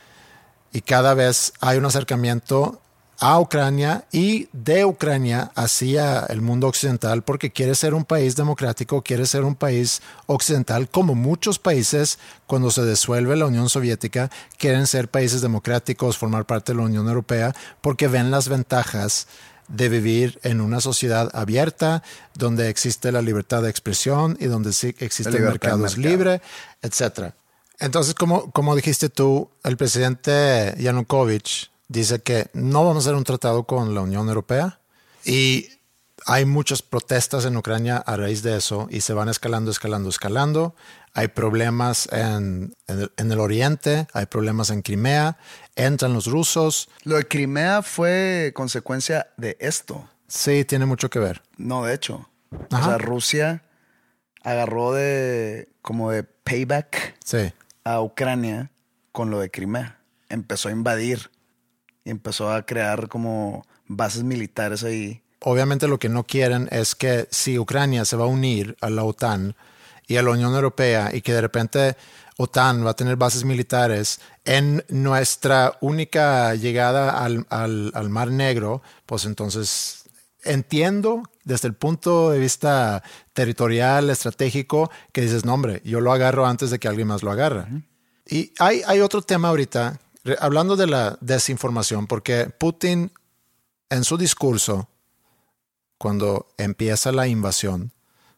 y cada vez hay un acercamiento a Ucrania y de Ucrania hacia el mundo occidental porque quiere ser un país democrático, quiere ser un país occidental como muchos países cuando se disuelve la Unión Soviética quieren ser países democráticos, formar parte de la Unión Europea porque ven las ventajas de vivir en una sociedad abierta donde existe la libertad de expresión y donde sí existe el libertad mercado de es mercado. libre, etcétera. Entonces, como, como dijiste tú, el presidente Yanukovych dice que no vamos a hacer un tratado con la Unión Europea y hay muchas protestas en Ucrania a raíz de eso y se van escalando, escalando, escalando. Hay problemas en, en, el, en el oriente, hay problemas en Crimea, entran los rusos. Lo de Crimea fue consecuencia de esto. Sí, tiene mucho que ver. No, de hecho. Ajá. O sea, Rusia agarró de como de payback sí. a Ucrania con lo de Crimea. Empezó a invadir y empezó a crear como bases militares ahí. Obviamente lo que no quieren es que si Ucrania se va a unir a la OTAN y a la Unión Europea y que de repente OTAN va a tener bases militares en nuestra única llegada al, al, al Mar Negro, pues entonces entiendo desde el punto de vista territorial, estratégico, que dices, no hombre, yo lo agarro antes de que alguien más lo agarre. Uh-huh. Y hay, hay otro tema ahorita, hablando de la desinformación, porque Putin en su discurso, cuando empieza la invasión,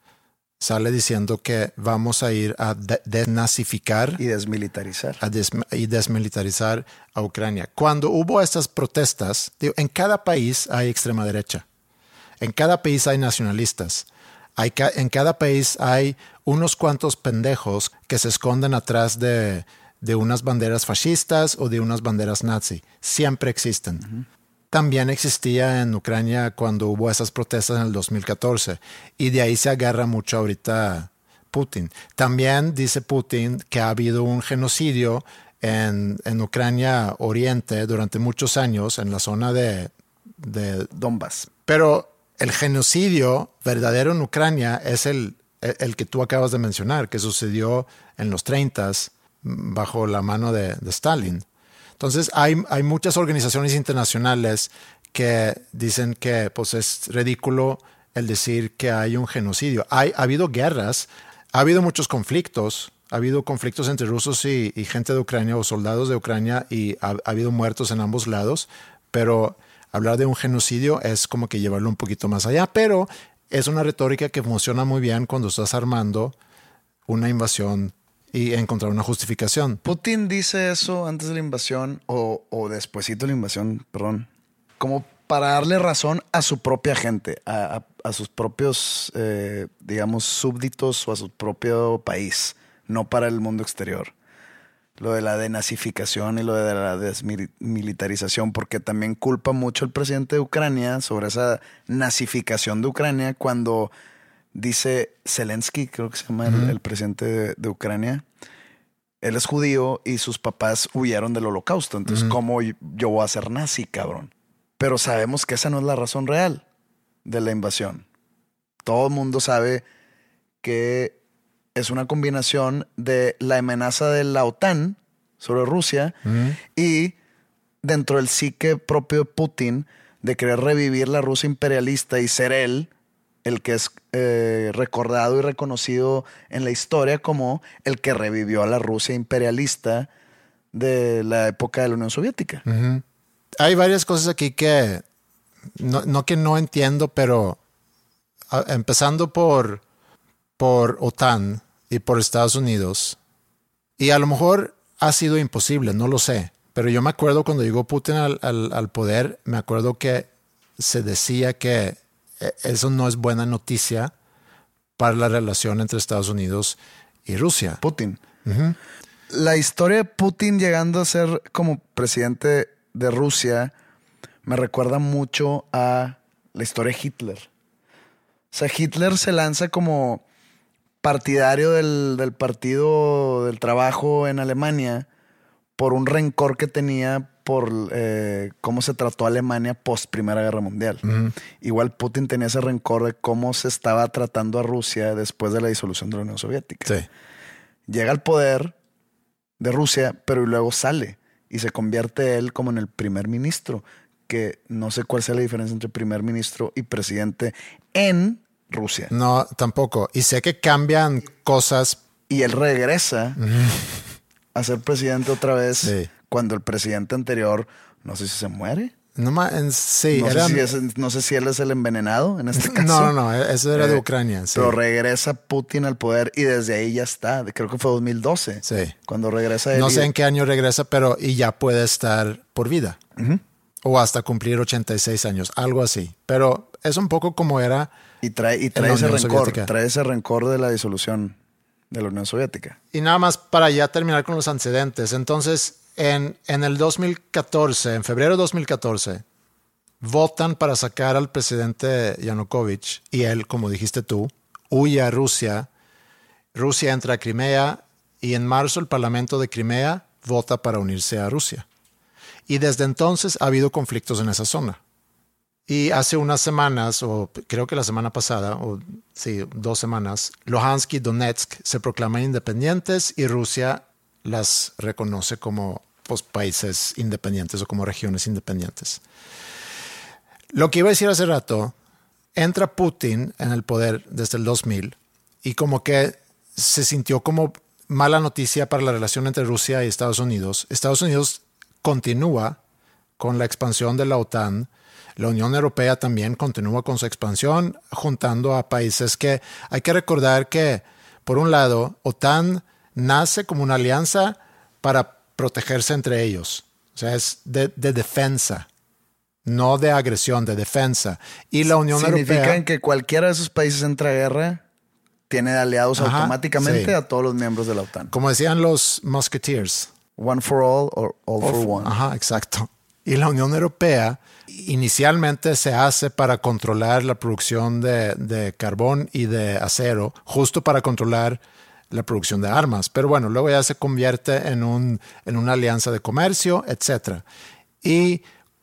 sale diciendo que vamos a ir a de- desnazificar y desmilitarizar. A des- y desmilitarizar a Ucrania. Cuando hubo estas protestas, digo, en cada país hay extrema derecha. En cada país hay nacionalistas. Hay ca- en cada país hay unos cuantos pendejos que se esconden atrás de, de unas banderas fascistas o de unas banderas nazi. Siempre existen. Uh-huh. También existía en Ucrania cuando hubo esas protestas en el dos mil catorce y de ahí se agarra mucho ahorita Putin. También dice Putin que ha habido un genocidio en, en Ucrania Oriente durante muchos años en la zona de, de Donbass. Pero el genocidio verdadero en Ucrania es el, el, el que tú acabas de mencionar, que sucedió en los treintas bajo la mano de, de Stalin. Entonces hay, hay muchas organizaciones internacionales que dicen que pues, es ridículo el decir que hay un genocidio. Hay, ha habido guerras, ha habido muchos conflictos, ha habido conflictos entre rusos y, y gente de Ucrania o soldados de Ucrania y ha, ha habido muertos en ambos lados, pero hablar de un genocidio es como que llevarlo un poquito más allá, pero es una retórica que funciona muy bien cuando estás armando una invasión y encontrar una justificación. Putin dice eso antes de la invasión o, o despuesito de la invasión, perdón, como para darle razón a su propia gente, a, a, a sus propios, eh, digamos, súbditos o a su propio país, no para el mundo exterior. Lo de la denazificación y lo de la desmilitarización, porque también culpa mucho el presidente de Ucrania sobre esa nazificación de Ucrania cuando dice Zelensky, creo que se llama uh-huh. el, el presidente de, de Ucrania. Él es judío y sus papás huyeron del holocausto. Entonces, uh-huh. ¿cómo yo voy a ser nazi, cabrón? Pero sabemos que esa no es la razón real de la invasión. Todo el mundo sabe que es una combinación de la amenaza de la OTAN sobre Rusia uh-huh. y dentro del psique propio de Putin de querer revivir la Rusia imperialista y ser él el que es eh, recordado y reconocido en la historia como el que revivió a la Rusia imperialista de la época de la Unión Soviética. Uh-huh. Hay varias cosas aquí que no, no que no entiendo, pero a, empezando por, por OTAN y por Estados Unidos, y a lo mejor ha sido imposible, no lo sé, pero yo me acuerdo cuando llegó Putin al, al, al poder, me acuerdo que se decía que eso no es buena noticia para la relación entre Estados Unidos y Rusia. Putin. Uh-huh. La historia de Putin llegando a ser como presidente de Rusia me recuerda mucho a la historia de Hitler. O sea, Hitler se lanza como partidario del, del Partido del Trabajo en Alemania por un rencor que tenía por eh, cómo se trató a Alemania post Primera Guerra Mundial. Uh-huh. Igual Putin tenía ese rencor de cómo se estaba tratando a Rusia después de la disolución de la Unión Soviética. Sí. Llega al poder de Rusia, pero luego sale y se convierte él como en el primer ministro, que no sé cuál sea la diferencia entre primer ministro y presidente en Rusia. No, tampoco. Y sé que cambian cosas. Y él regresa uh-huh. a ser presidente otra vez. Sí. Cuando el presidente anterior, no sé si se muere. No, en, sí, no, era, sé si es, no sé si él es el envenenado en este caso. No, no, no, eso era eh, de Ucrania. Sí. Pero regresa Putin al poder y desde ahí ya está. Creo que fue dos mil doce. Sí. Cuando regresa él. No sé y... en qué año regresa, pero y ya puede estar por vida. Uh-huh. o hasta cumplir ochenta y seis años, algo así. Pero es un poco como era. Y trae, y trae ese rencor, Soviética. trae ese rencor de la disolución de la Unión Soviética. Y nada más para ya terminar con los antecedentes. Entonces, en, en el dos mil catorce, en febrero de dos mil catorce, votan para sacar al presidente Yanukovych y él, como dijiste tú, huye a Rusia. Rusia entra a Crimea y en marzo el Parlamento de Crimea vota para unirse a Rusia. Y desde entonces ha habido conflictos en esa zona. Y hace unas semanas, o creo que la semana pasada, o sí, dos semanas, Luhansk y Donetsk se proclaman independientes y Rusia las reconoce como pues, países independientes o como regiones independientes. Lo que iba a decir hace rato, entra Putin en el poder desde el dos mil y como que se sintió como mala noticia para la relación entre Rusia y Estados Unidos. Estados Unidos continúa con la expansión de la OTAN. La Unión Europea también continúa con su expansión, juntando a países que hay que recordar que, por un lado, OTAN nace como una alianza para protegerse entre ellos. O sea, es de, de defensa, no de agresión, de defensa. Y la Unión Europea... Significa que cualquiera de esos países entra a guerra, tiene de aliados Ajá, automáticamente sí. a todos los miembros de la OTAN. Como decían los Musketeers. One for all or all, all for one. Ajá, exacto. Y la Unión Europea inicialmente se hace para controlar la producción de, de carbón y de acero, justo para controlar la producción de armas. Pero bueno, luego ya se convierte en, un, en una alianza de comercio, etcétera. Y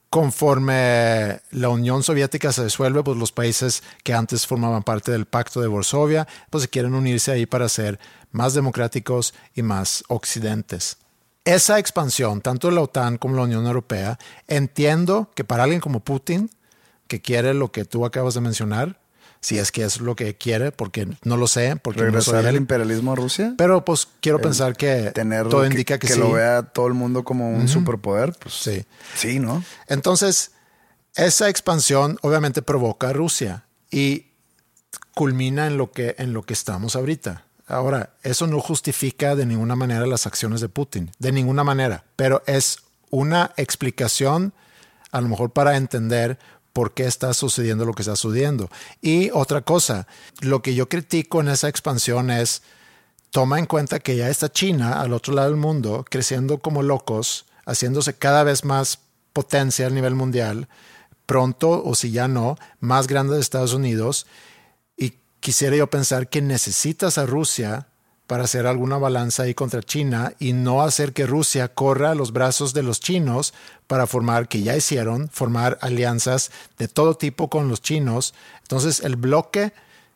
conforme la Unión Soviética se disuelve, pues los países que antes formaban parte del Pacto de Varsovia, pues se quieren unirse ahí para ser más democráticos y más occidentes. Esa expansión, tanto de la OTAN como la Unión Europea, entiendo que para alguien como Putin, que quiere lo que tú acabas de mencionar, si es que es lo que quiere, porque no lo sé, porque regresar no soy el imperialismo a Rusia. Pero pues quiero el pensar que tener todo que, indica que, que sí. lo vea todo el mundo como un uh-huh. superpoder, pues sí. Sí, ¿no? Entonces, esa expansión obviamente provoca a Rusia y culmina en lo que, en lo que estamos ahorita. Ahora, eso no justifica de ninguna manera las acciones de Putin, de ninguna manera, pero es una explicación a lo mejor para entender por qué está sucediendo lo que está sucediendo. Y otra cosa, lo que yo critico en esa expansión es, toma en cuenta que ya está China al otro lado del mundo, creciendo como locos, haciéndose cada vez más potencia a nivel mundial, pronto, o si ya no, más grande de Estados Unidos. Quisiera yo pensar que necesitas a Rusia para hacer alguna balanza ahí contra China y no hacer que Rusia corra a los brazos de los chinos para formar, que ya hicieron, formar alianzas de todo tipo con los chinos. Entonces el bloque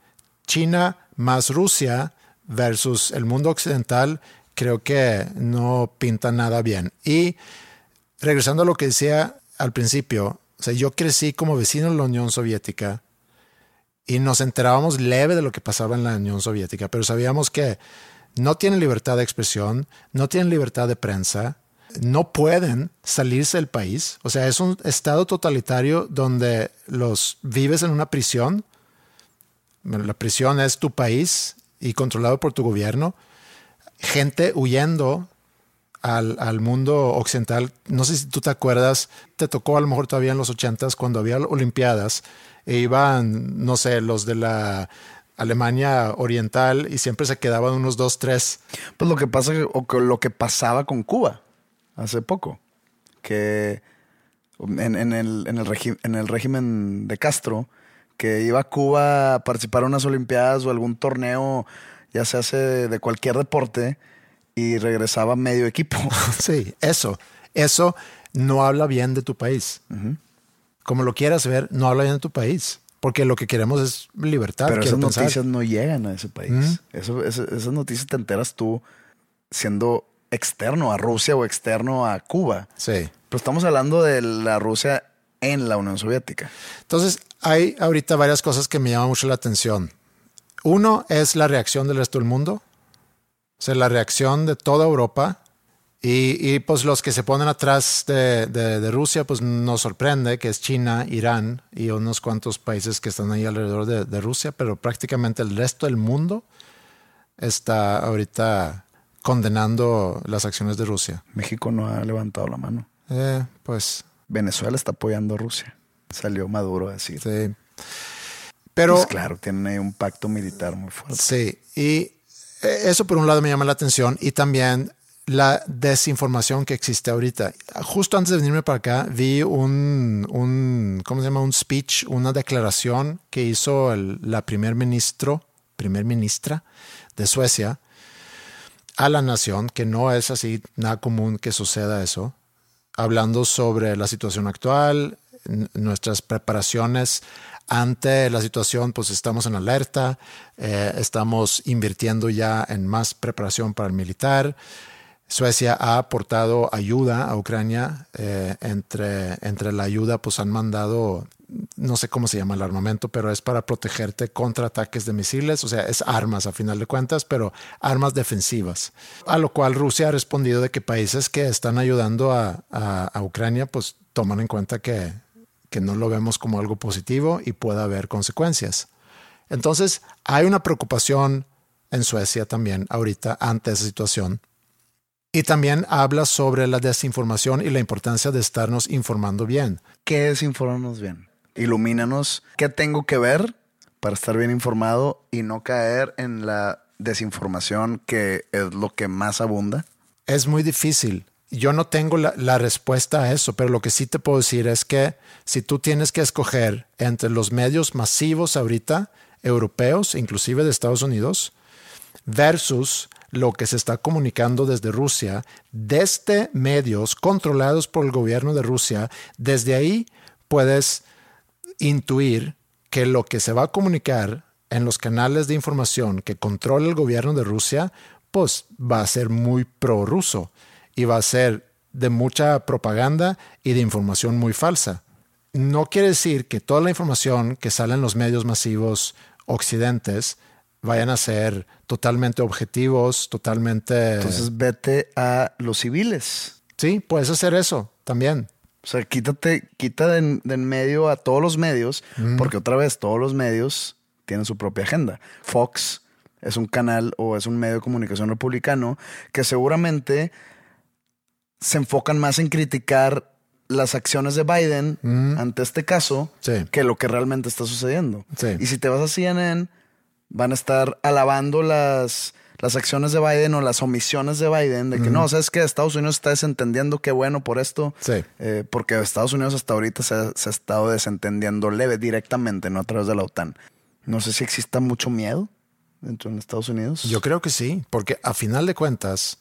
China más Rusia versus el mundo occidental creo que no pinta nada bien. Y regresando a lo que decía al principio, o sea, yo crecí como vecino de la Unión Soviética y nos enterábamos leve de lo que pasaba en la Unión Soviética, pero sabíamos que no tienen libertad de expresión, no tienen libertad de prensa, no pueden salirse del país. O sea, es un estado totalitario donde los vives en una prisión. La prisión es tu país y controlado por tu gobierno. Gente huyendo al, al mundo occidental. No sé si tú te acuerdas, te tocó a lo mejor todavía en los ochentas cuando había olimpiadas. E iban, no sé, los de la Alemania Oriental y siempre se quedaban unos dos, tres. Pues lo que pasa, o que lo que pasaba con Cuba hace poco, que en, en, el, en, el regi- en el régimen de Castro, que iba a Cuba a participar en unas olimpiadas o algún torneo, ya se hace de cualquier deporte, y regresaba medio equipo. Sí, eso, eso no habla bien de tu país. Uh-huh. Como lo quieras ver, no habla bien de tu país. Porque lo que queremos es libertad. Pero esas pensar. noticias no llegan a ese país. ¿Mm? Eso, eso, esas noticias te enteras tú siendo externo a Rusia o externo a Cuba. Sí. Pero estamos hablando de la Rusia en la Unión Soviética. Entonces, hay ahorita varias cosas que me llaman mucho la atención. Uno es la reacción del resto del mundo. O sea, la reacción de toda Europa. Y, y pues los que se ponen atrás de, de, de Rusia, pues nos sorprende que es China, Irán y unos cuantos países que están ahí alrededor de, de Rusia, pero prácticamente el resto del mundo está ahorita condenando las acciones de Rusia. México no ha levantado la mano. Eh, pues... Venezuela está apoyando a Rusia. Salió Maduro a decir. Sí. Pero, pues claro, tienen ahí un pacto militar muy fuerte. Sí, y eso por un lado me llama la atención y también la desinformación que existe ahorita. Justo antes de venirme para acá vi un, un ¿cómo se llama? Un speech, una declaración que hizo el, la primer ministro, primer ministra de Suecia a la nación, que no es así nada común que suceda eso, hablando sobre la situación actual, n- nuestras preparaciones ante la situación. Pues estamos en alerta, eh, estamos invirtiendo ya en más preparación para el militar. Suecia ha aportado ayuda a Ucrania. Eh, entre, entre la ayuda, pues han mandado, no sé cómo se llama el armamento, pero es para protegerte contra ataques de misiles. O sea, es armas a final de cuentas, pero armas defensivas. A lo cual Rusia ha respondido de que países que están ayudando a, a, a Ucrania, pues toman en cuenta que, que no lo vemos como algo positivo y puede haber consecuencias. Entonces, hay una preocupación en Suecia también ahorita ante esa situación. Y también habla sobre la desinformación y la importancia de estarnos informando bien. ¿Qué es informarnos bien? Ilumínanos. ¿Qué tengo que ver para estar bien informado y no caer en la desinformación, que es lo que más abunda? Es muy difícil. Yo no tengo la, la respuesta a eso, pero lo que sí te puedo decir es que si tú tienes que escoger entre los medios masivos ahorita, europeos, inclusive de Estados Unidos, versus lo que se está comunicando desde Rusia, desde medios controlados por el gobierno de Rusia, desde ahí puedes intuir que lo que se va a comunicar en los canales de información que controla el gobierno de Rusia, pues va a ser muy prorruso y va a ser de mucha propaganda y de información muy falsa. No quiere decir que toda la información que sale en los medios masivos occidentes vayan a ser totalmente objetivos, totalmente... Entonces vete a los civiles. Sí, puedes hacer eso también. O sea, quítate, quita de en, de en medio a todos los medios, mm. porque otra vez todos los medios tienen su propia agenda. Fox es un canal o es un medio de comunicación republicano que seguramente se enfocan más en criticar las acciones de Biden mm. ante este caso, sí, que lo que realmente está sucediendo. Sí. Y si te vas a C N N, van a estar alabando las, las acciones de Biden o las omisiones de Biden, de que mm. no, ¿sabes qué? Estados Unidos está desentendiendo, qué bueno por esto. Sí. Eh, porque Estados Unidos hasta ahorita se, se ha estado desentendiendo leve directamente, no a través de la OTAN. No sé si exista mucho miedo dentro de Estados Unidos. Yo creo que sí, porque a final de cuentas,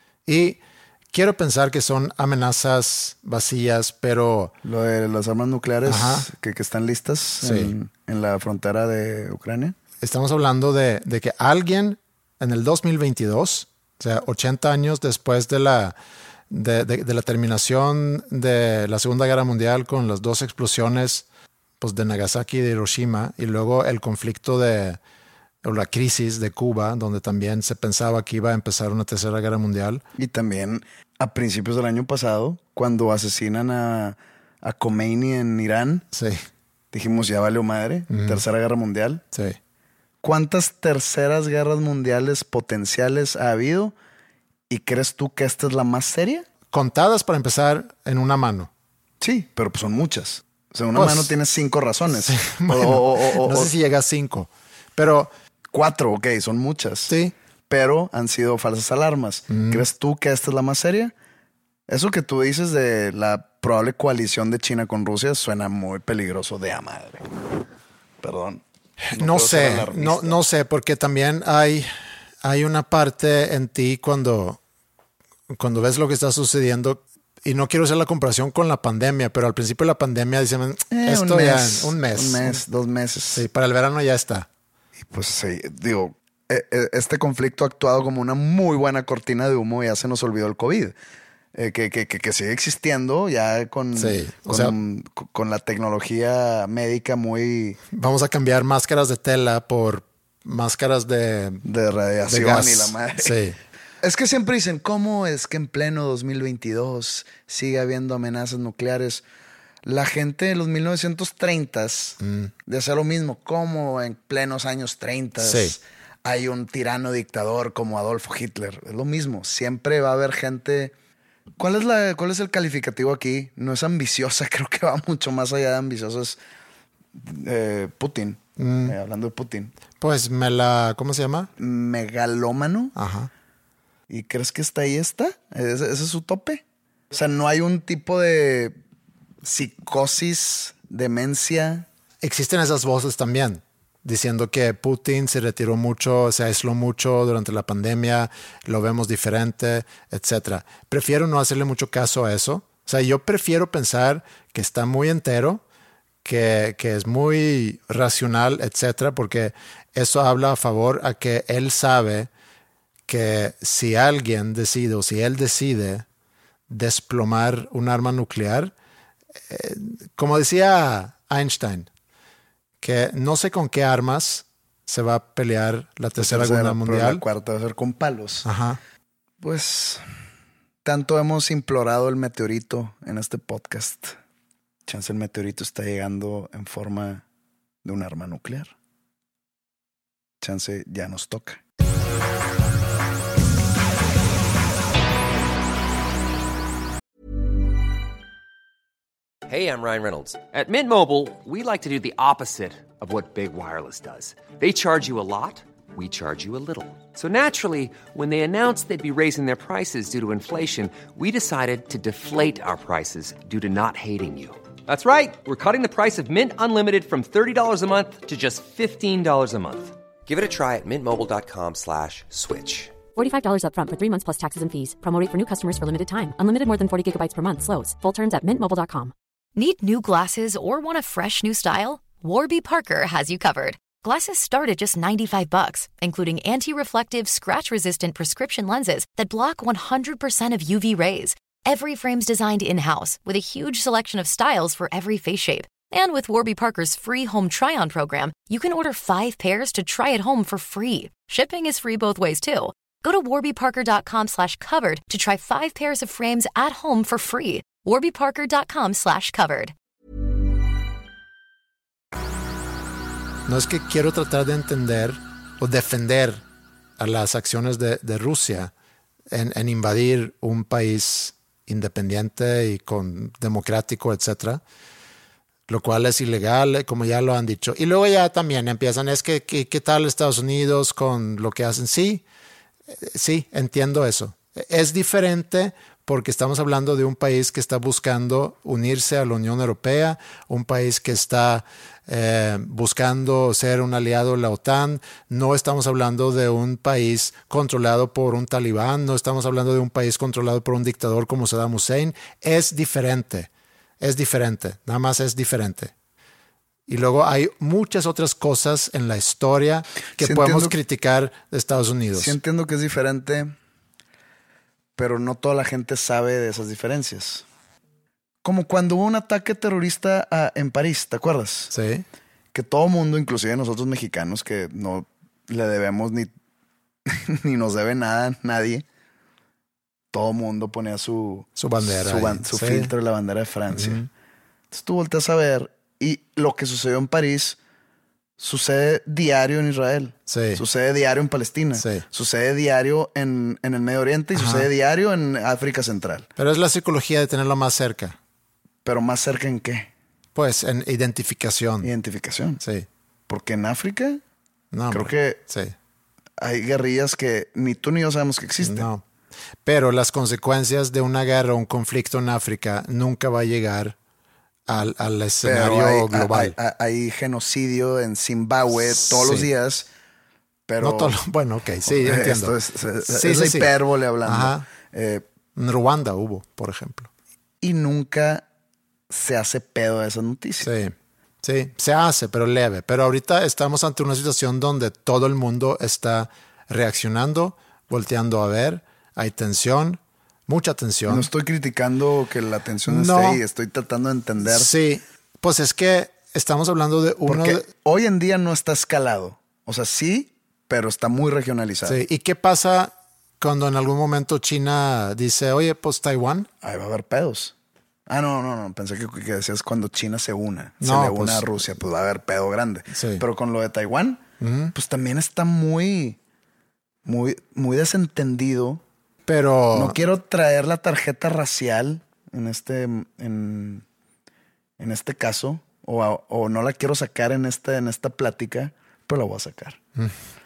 y quiero pensar que son amenazas vacías, pero... Lo de las armas nucleares que, que están listas sí. en, en la frontera de Ucrania. Estamos hablando de, de que alguien en el dos mil veintidós, o sea, ochenta años después de la, de, de, de la terminación de la Segunda Guerra Mundial con las dos explosiones, pues, de Nagasaki y de Hiroshima, y luego el conflicto de, o la crisis de Cuba, donde también se pensaba que iba a empezar una tercera guerra mundial. Y también a principios del año pasado, cuando asesinan a, a Khomeini en Irán, sí, dijimos, ya valió madre, mm. tercera guerra mundial. Sí. ¿Cuántas terceras guerras mundiales potenciales ha habido? ¿Y crees tú que esta es la más seria? Contadas para empezar en una mano. Sí, pero pues son muchas. O sea, una pues, mano tiene cinco razones. Sí, bueno, o, o, o, no sé si llega a cinco, pero... Cuatro, ok, son muchas. Sí. Pero han sido falsas alarmas. Mm. ¿Crees tú que esta es la más seria? Eso que tú dices de la probable coalición de China con Rusia suena muy peligroso de a madre. Perdón. No, no sé, no, no sé, porque también hay, hay una parte en ti cuando, cuando ves lo que está sucediendo, y no quiero hacer la comparación con la pandemia, pero al principio de la pandemia dicen, eh, esto un ya mes, un mes. Un mes, dos meses. Sí, para el verano ya está. Y pues sí, digo, este conflicto ha actuado como una muy buena cortina de humo y ya se nos olvidó el COVID. Eh, que, que, que, que sigue existiendo ya con, sí, o con, sea, con la tecnología médica muy... Vamos a cambiar máscaras de tela por máscaras de... De radiación de gas. Y la madre. Sí. Es que siempre dicen, ¿cómo es que en pleno dos mil veintidós sigue habiendo amenazas nucleares? La gente de los mil novecientos treintas mm. de hacer lo mismo. ¿Cómo en plenos años treinta sí. hay un tirano dictador como Adolfo Hitler? Es lo mismo. Siempre va a haber gente ¿Cuál es, la, ¿Cuál es el calificativo aquí? No es ambiciosa, creo que va mucho más allá de ambiciosa. Es eh, Putin, mm. eh, hablando de Putin. Pues me la... ¿Cómo se llama? Megalómano. Ajá. ¿Y crees que está ahí está? ¿Ese, ese es su tope? O sea, no hay un tipo de psicosis, demencia. Existen esas voces también, diciendo que Putin se retiró mucho, se aisló mucho durante la pandemia, lo vemos diferente, etcétera. Prefiero no hacerle mucho caso a eso. O sea, yo prefiero pensar que está muy entero, que, que es muy racional, etcétera, porque eso habla a favor a que él sabe que si alguien decide o si él decide desplomar un arma nuclear, eh, como decía Einstein, que no sé con qué armas se va a pelear la tercera, tercera guerra mundial. La cuarta va a ser con palos. Ajá. Pues tanto hemos implorado el meteorito en este podcast. Chance el meteorito está llegando en forma de un arma nuclear. Chance ya nos toca. Hey, I'm Ryan Reynolds. At Mint Mobile, we like to do the opposite of what Big Wireless does. They charge you a lot, we charge you a little. So naturally, when they announced they'd be raising their prices due to inflation, we decided to deflate our prices due to not hating you. That's right. We're cutting the price of Mint Unlimited from thirty dollars a month to just fifteen dollars a month. Give it a try at mintmobile.com slash switch. forty-five dollars up front for three months plus taxes and fees. Promo rate for new customers for limited time. Unlimited more than forty gigabytes per month. Slows full terms at mint mobile dot com. Need new glasses or want a fresh new style? Warby Parker has you covered. Glasses start at just ninety-five bucks, including anti-reflective, scratch-resistant prescription lenses that block one hundred percent of U V rays. Every frame's designed in-house with a huge selection of styles for every face shape. And with Warby Parker's free home try-on program, you can order five pairs to try at home for free. Shipping is free both ways, too. Go to warbyparker.com slash covered to try five pairs of frames at home for free. warbyparker.com slash covered. No es que quiero tratar de entender o defender a las acciones de, de Rusia en, en invadir un país independiente y con democrático, etcétera, lo cual es ilegal, como ya lo han dicho. Y luego ya también empiezan, es que, que ¿qué tal Estados Unidos con lo que hacen? Sí, sí, entiendo eso. Es diferente porque estamos hablando de un país que está buscando unirse a la Unión Europea, un país que está eh, buscando ser un aliado de la OTAN. No estamos hablando de un país controlado por un talibán, no estamos hablando de un país controlado por un dictador como Saddam Hussein. Es diferente, es diferente, nada más es diferente. Y luego hay muchas otras cosas en la historia que sí podemos entiendo, criticar de Estados Unidos. Sí entiendo que es diferente, pero no toda la gente sabe de esas diferencias. Como cuando hubo un ataque terrorista a, en París, ¿te acuerdas? Sí. Que todo mundo, inclusive nosotros mexicanos, que no le debemos ni, ni nos debe nada a nadie, todo mundo ponía su, su bandera, su, ban, su sí. filtro de la bandera de Francia. Uh-huh. Entonces tú volteas a ver y lo que sucedió en París sucede diario en Israel. Sí. Sucede diario en Palestina. Sí. Sucede diario en, en el Medio Oriente y Ajá. sucede diario en África Central. Pero es la psicología de tenerlo más cerca. ¿Pero más cerca en qué? Pues en identificación. Identificación. Sí. Porque en África no, creo hombre. que sí. hay guerrillas que ni tú ni yo sabemos que existen. No. Pero las consecuencias de una guerra o un conflicto en África nunca va a llegar al, al escenario hay, global. Hay, hay, hay genocidio en Zimbabue sí. todos los días. Pero no todo, bueno, ok, sí, yo entiendo. Esto es, es, sí, es sí, la sí. hipérbole hablando. Ajá. Eh, en Ruanda hubo, por ejemplo. Y nunca se hace pedo de esas noticias. Sí, sí, se hace, pero leve. Pero ahorita estamos ante una situación donde todo el mundo está reaccionando, volteando a ver, hay tensión, mucha tensión. No estoy criticando que la tensión no. esté ahí, estoy tratando de entender. Sí, pues es que estamos hablando de uno Porque de... hoy en día no está escalado. O sea, sí, pero está muy regionalizado. Sí, ¿y qué pasa cuando en algún momento China dice, oye, pues Taiwán? Ahí va a haber pedos. Ah, no, no, no. Pensé que, que decías cuando China se una. No, se le pues, una a Rusia, pues va a haber pedo grande. Sí. Pero con lo de Taiwán, uh-huh. pues también está muy, muy, muy desentendido. pero... No quiero traer la tarjeta racial en este, en, en este caso, o, a, o no la quiero sacar en, este, en esta plática, pero la voy a sacar. Mm.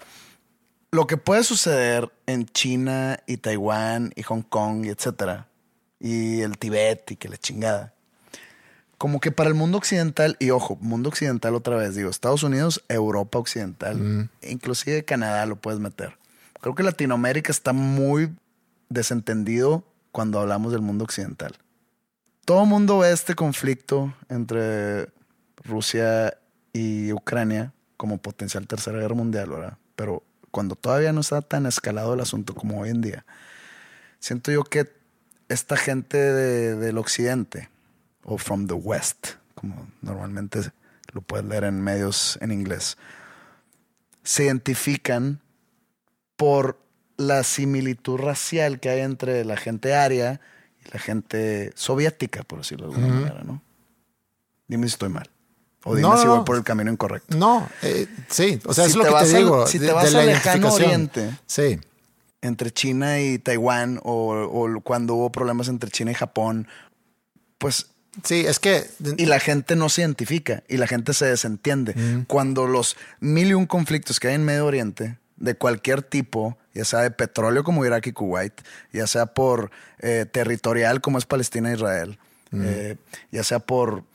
Lo que puede suceder en China y Taiwán y Hong Kong y etcétera, y el Tíbet y que la chingada, como que para el mundo occidental, y ojo, mundo occidental otra vez, digo, Estados Unidos, Europa occidental, mm. inclusive Canadá lo puedes meter. Creo que Latinoamérica está muy desentendido cuando hablamos del mundo occidental. Todo el mundo ve este conflicto entre Rusia y Ucrania como potencial tercera guerra mundial, ¿verdad? Pero cuando todavía no está tan escalado el asunto como hoy en día, siento yo que esta gente de, del occidente, o from the west, como normalmente lo puedes leer en medios en inglés, se identifican por la similitud racial que hay entre la gente aria y la gente soviética, por decirlo de alguna uh-huh. manera, ¿no? Dime si estoy mal. O dime no, si voy no. por el camino incorrecto. No, eh, sí. O sea, si es lo que te digo. Al, si te vas al lejano oriente, sí. entre China y Taiwán, o, o cuando hubo problemas entre China y Japón, pues... Sí, es que... Y la gente no se identifica y la gente se desentiende. Uh-huh. Cuando los mil y un conflictos que hay en Medio Oriente, de cualquier tipo, ya sea de petróleo como Irak y Kuwait, ya sea por eh, territorial como es Palestina e Israel, uh-huh. eh, ya sea por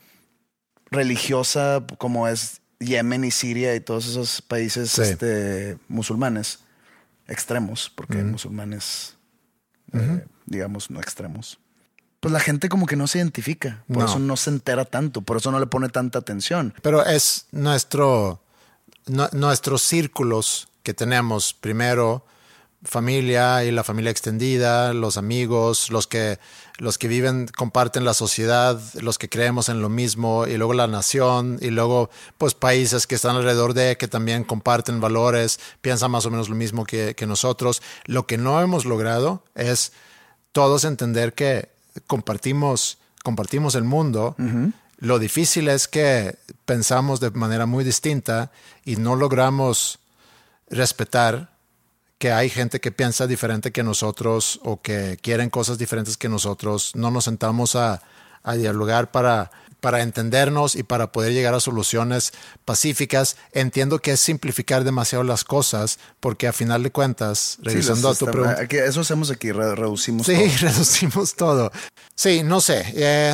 religiosa como es Yemen y Siria y todos esos países sí. este, musulmanes extremos, porque uh-huh. hay musulmanes, uh-huh. eh, digamos, no extremos. Pues la gente como que no se identifica, por no. eso no se entera tanto, por eso no le pone tanta atención. Pero es nuestro, no, nuestros círculos que tenemos, primero familia y la familia extendida, los amigos, los que, los que viven, comparten la sociedad, los que creemos en lo mismo, y luego la nación, y luego pues países que están alrededor de, que también comparten valores, piensan más o menos lo mismo que, que nosotros. Lo que no hemos logrado es todos entender que compartimos, compartimos el mundo. Uh-huh. Lo difícil es que pensamos de manera muy distinta y no logramos respetar que hay gente que piensa diferente que nosotros o que quieren cosas diferentes que nosotros. No nos sentamos a, a dialogar para, para entendernos y para poder llegar a soluciones pacíficas. Entiendo que es simplificar demasiado las cosas, porque a final de cuentas, regresando sí, a tu pregunta... Aquí, eso hacemos aquí, re- reducimos sí, todo. Sí, reducimos todo. Sí, no sé. Eh,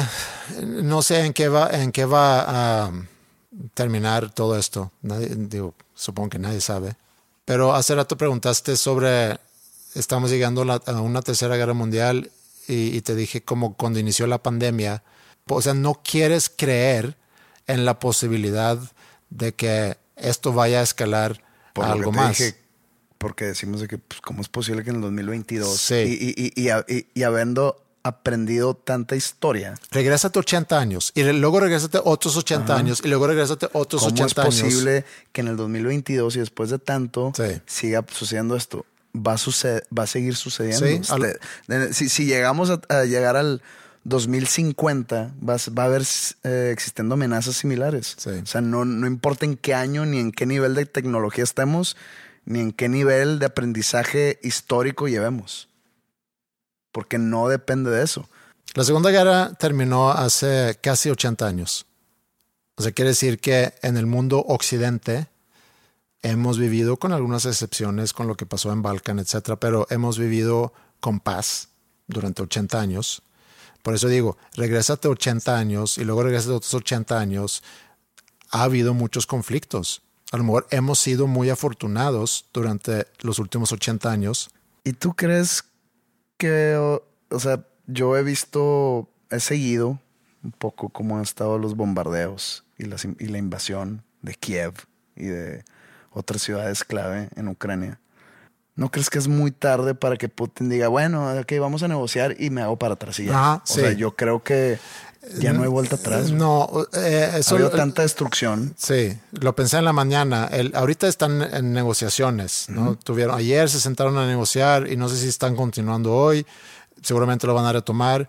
no sé en qué va, en qué va a terminar todo esto. Nadie, digo, supongo que nadie sabe. Pero hace rato preguntaste sobre, estamos llegando a, la, a una tercera guerra mundial y, y te dije como cuando inició la pandemia, o sea, no quieres creer en la posibilidad de que esto vaya a escalar Por a lo algo que te más. Dije, porque decimos de que pues, cómo es posible que en el dos mil veintidós sí. y, y, y, y, y, y habiendo aprendido tanta historia. Regrésate ochenta años y luego regrésate otros ochenta Ajá. años y luego regrésate otros ochenta años. ¿Cómo es posible que en el dos mil veintidós y después de tanto sí. siga sucediendo esto? Va a, suceder, va a seguir sucediendo. Sí, Usted, al... si, si llegamos a, a llegar al dos mil cincuenta, va, va a haber eh, existiendo amenazas similares. Sí. O sea, no, no importa en qué año ni en qué nivel de tecnología estemos, ni en qué nivel de aprendizaje histórico llevemos. Porque no depende de eso. La Segunda Guerra terminó hace casi ochenta años. O sea, quiere decir que en el mundo occidente hemos vivido, con algunas excepciones, con lo que pasó en Balkan, etcétera, pero hemos vivido con paz durante ochenta años. Por eso digo, regrésate ochenta años y luego regrésate otros ochenta años. Ha habido muchos conflictos. A lo mejor hemos sido muy afortunados durante los últimos ochenta años. ¿Y tú crees que, o, o sea, yo he visto, he seguido un poco cómo han estado los bombardeos y, las, y la invasión de Kiev y de otras ciudades clave en Ucrania? ¿No crees que es muy tarde para que Putin diga, bueno, ok, vamos a negociar y me hago para atrás y ya? Ajá, o sí. sea, yo creo que ya no hay vuelta atrás. No, eh, eso... Ha habido tanta destrucción. Sí, lo pensé en la mañana. El, ahorita están en negociaciones, ¿no? Uh-huh. Tuvieron, ayer se sentaron a negociar y no sé si están continuando hoy. Seguramente lo van a retomar.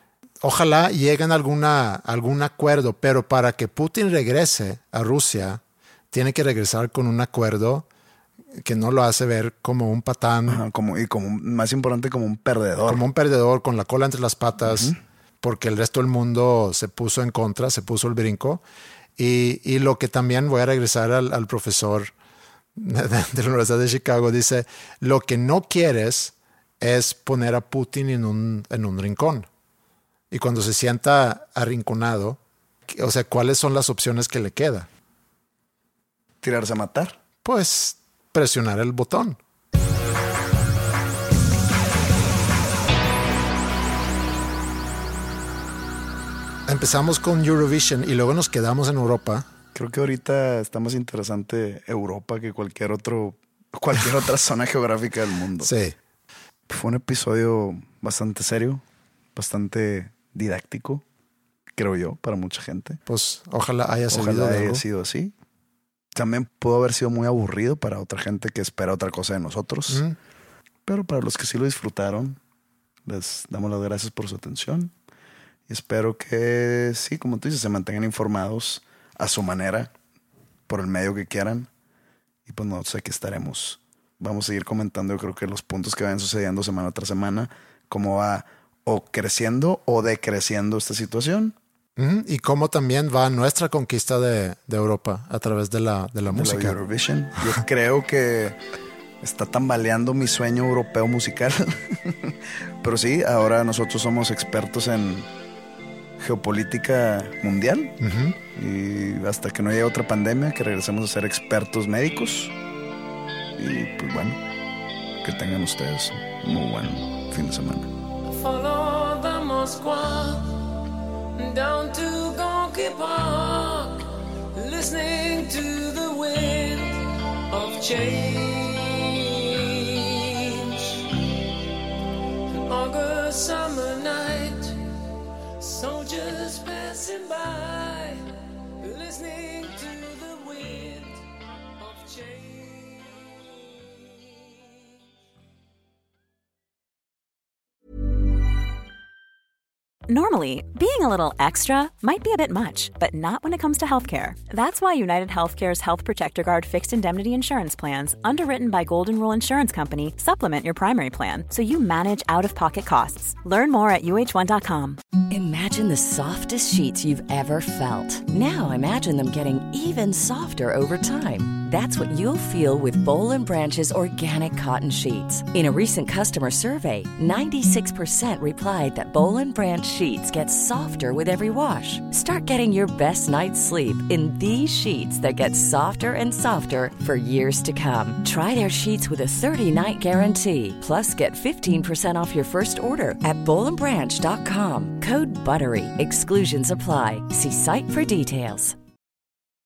Ojalá lleguen a alguna, algún acuerdo, pero para que Putin regrese a Rusia, tiene que regresar con un acuerdo que no lo hace ver como un patán. Ajá, como, y como más importante, como un perdedor. Como un perdedor con la cola entre las patas, uh-huh. porque el resto del mundo se puso en contra, se puso el brinco. Y, y lo que también voy a regresar al, al profesor de, de la Universidad de Chicago, dice, lo que no quieres es poner a Putin en un, en un rincón. Y cuando se sienta arrinconado, o sea, ¿cuáles son las opciones que le queda? ¿Tirarse a matar? Pues presionar el botón. Empezamos con Eurovision y luego nos quedamos en Europa. Creo que ahorita está más interesante Europa que cualquier otro, cualquier otra zona geográfica del mundo. Sí. Fue un episodio bastante serio, bastante didáctico, creo yo, para mucha gente. Pues ojalá haya servido Ojalá de haya algo. sido así. También pudo haber sido muy aburrido para otra gente que espera otra cosa de nosotros. Mm. Pero para los que sí lo disfrutaron, les damos las gracias por su atención. Y espero que sí, como tú dices, se mantengan informados a su manera, por el medio que quieran. Y pues no sé qué estaremos. Vamos a seguir comentando, yo creo que los puntos que vayan sucediendo semana tras semana, cómo va o creciendo o decreciendo esta situación. Uh-huh. Y cómo también va nuestra conquista de, de Europa a través de la, de la de música. La Eurovision. Yo creo que está tambaleando mi sueño europeo musical. Pero sí, ahora nosotros somos expertos en geopolítica mundial. Uh-huh. Y hasta que no haya otra pandemia, que regresemos a ser expertos médicos. Y pues bueno, que tengan ustedes un muy buen fin de semana. Follow the Moskva down to Gorky Park, listening to the wind of change. An August summer night, soldiers passing by, listening to the wind of change. Normally, being a little extra might be a bit much, but not when it comes to healthcare. That's why United Healthcare's Health Protector Guard fixed indemnity insurance plans, underwritten by Golden Rule Insurance Company, supplement your primary plan so you manage out-of-pocket costs. Learn more at U H one dot com. Imagine the softest sheets you've ever felt. Now imagine them getting even softer over time. That's what you'll feel with Boll and Branch's organic cotton sheets. In a recent customer survey, ninety-six percent replied that Boll and Branch sheets get softer with every wash. Start getting your best night's sleep in these sheets that get softer and softer for years to come. Try their sheets with a thirty-night guarantee. Plus, get fifteen percent off your first order at boll and branch dot com. Code BUTTERY. Exclusions apply. See site for details.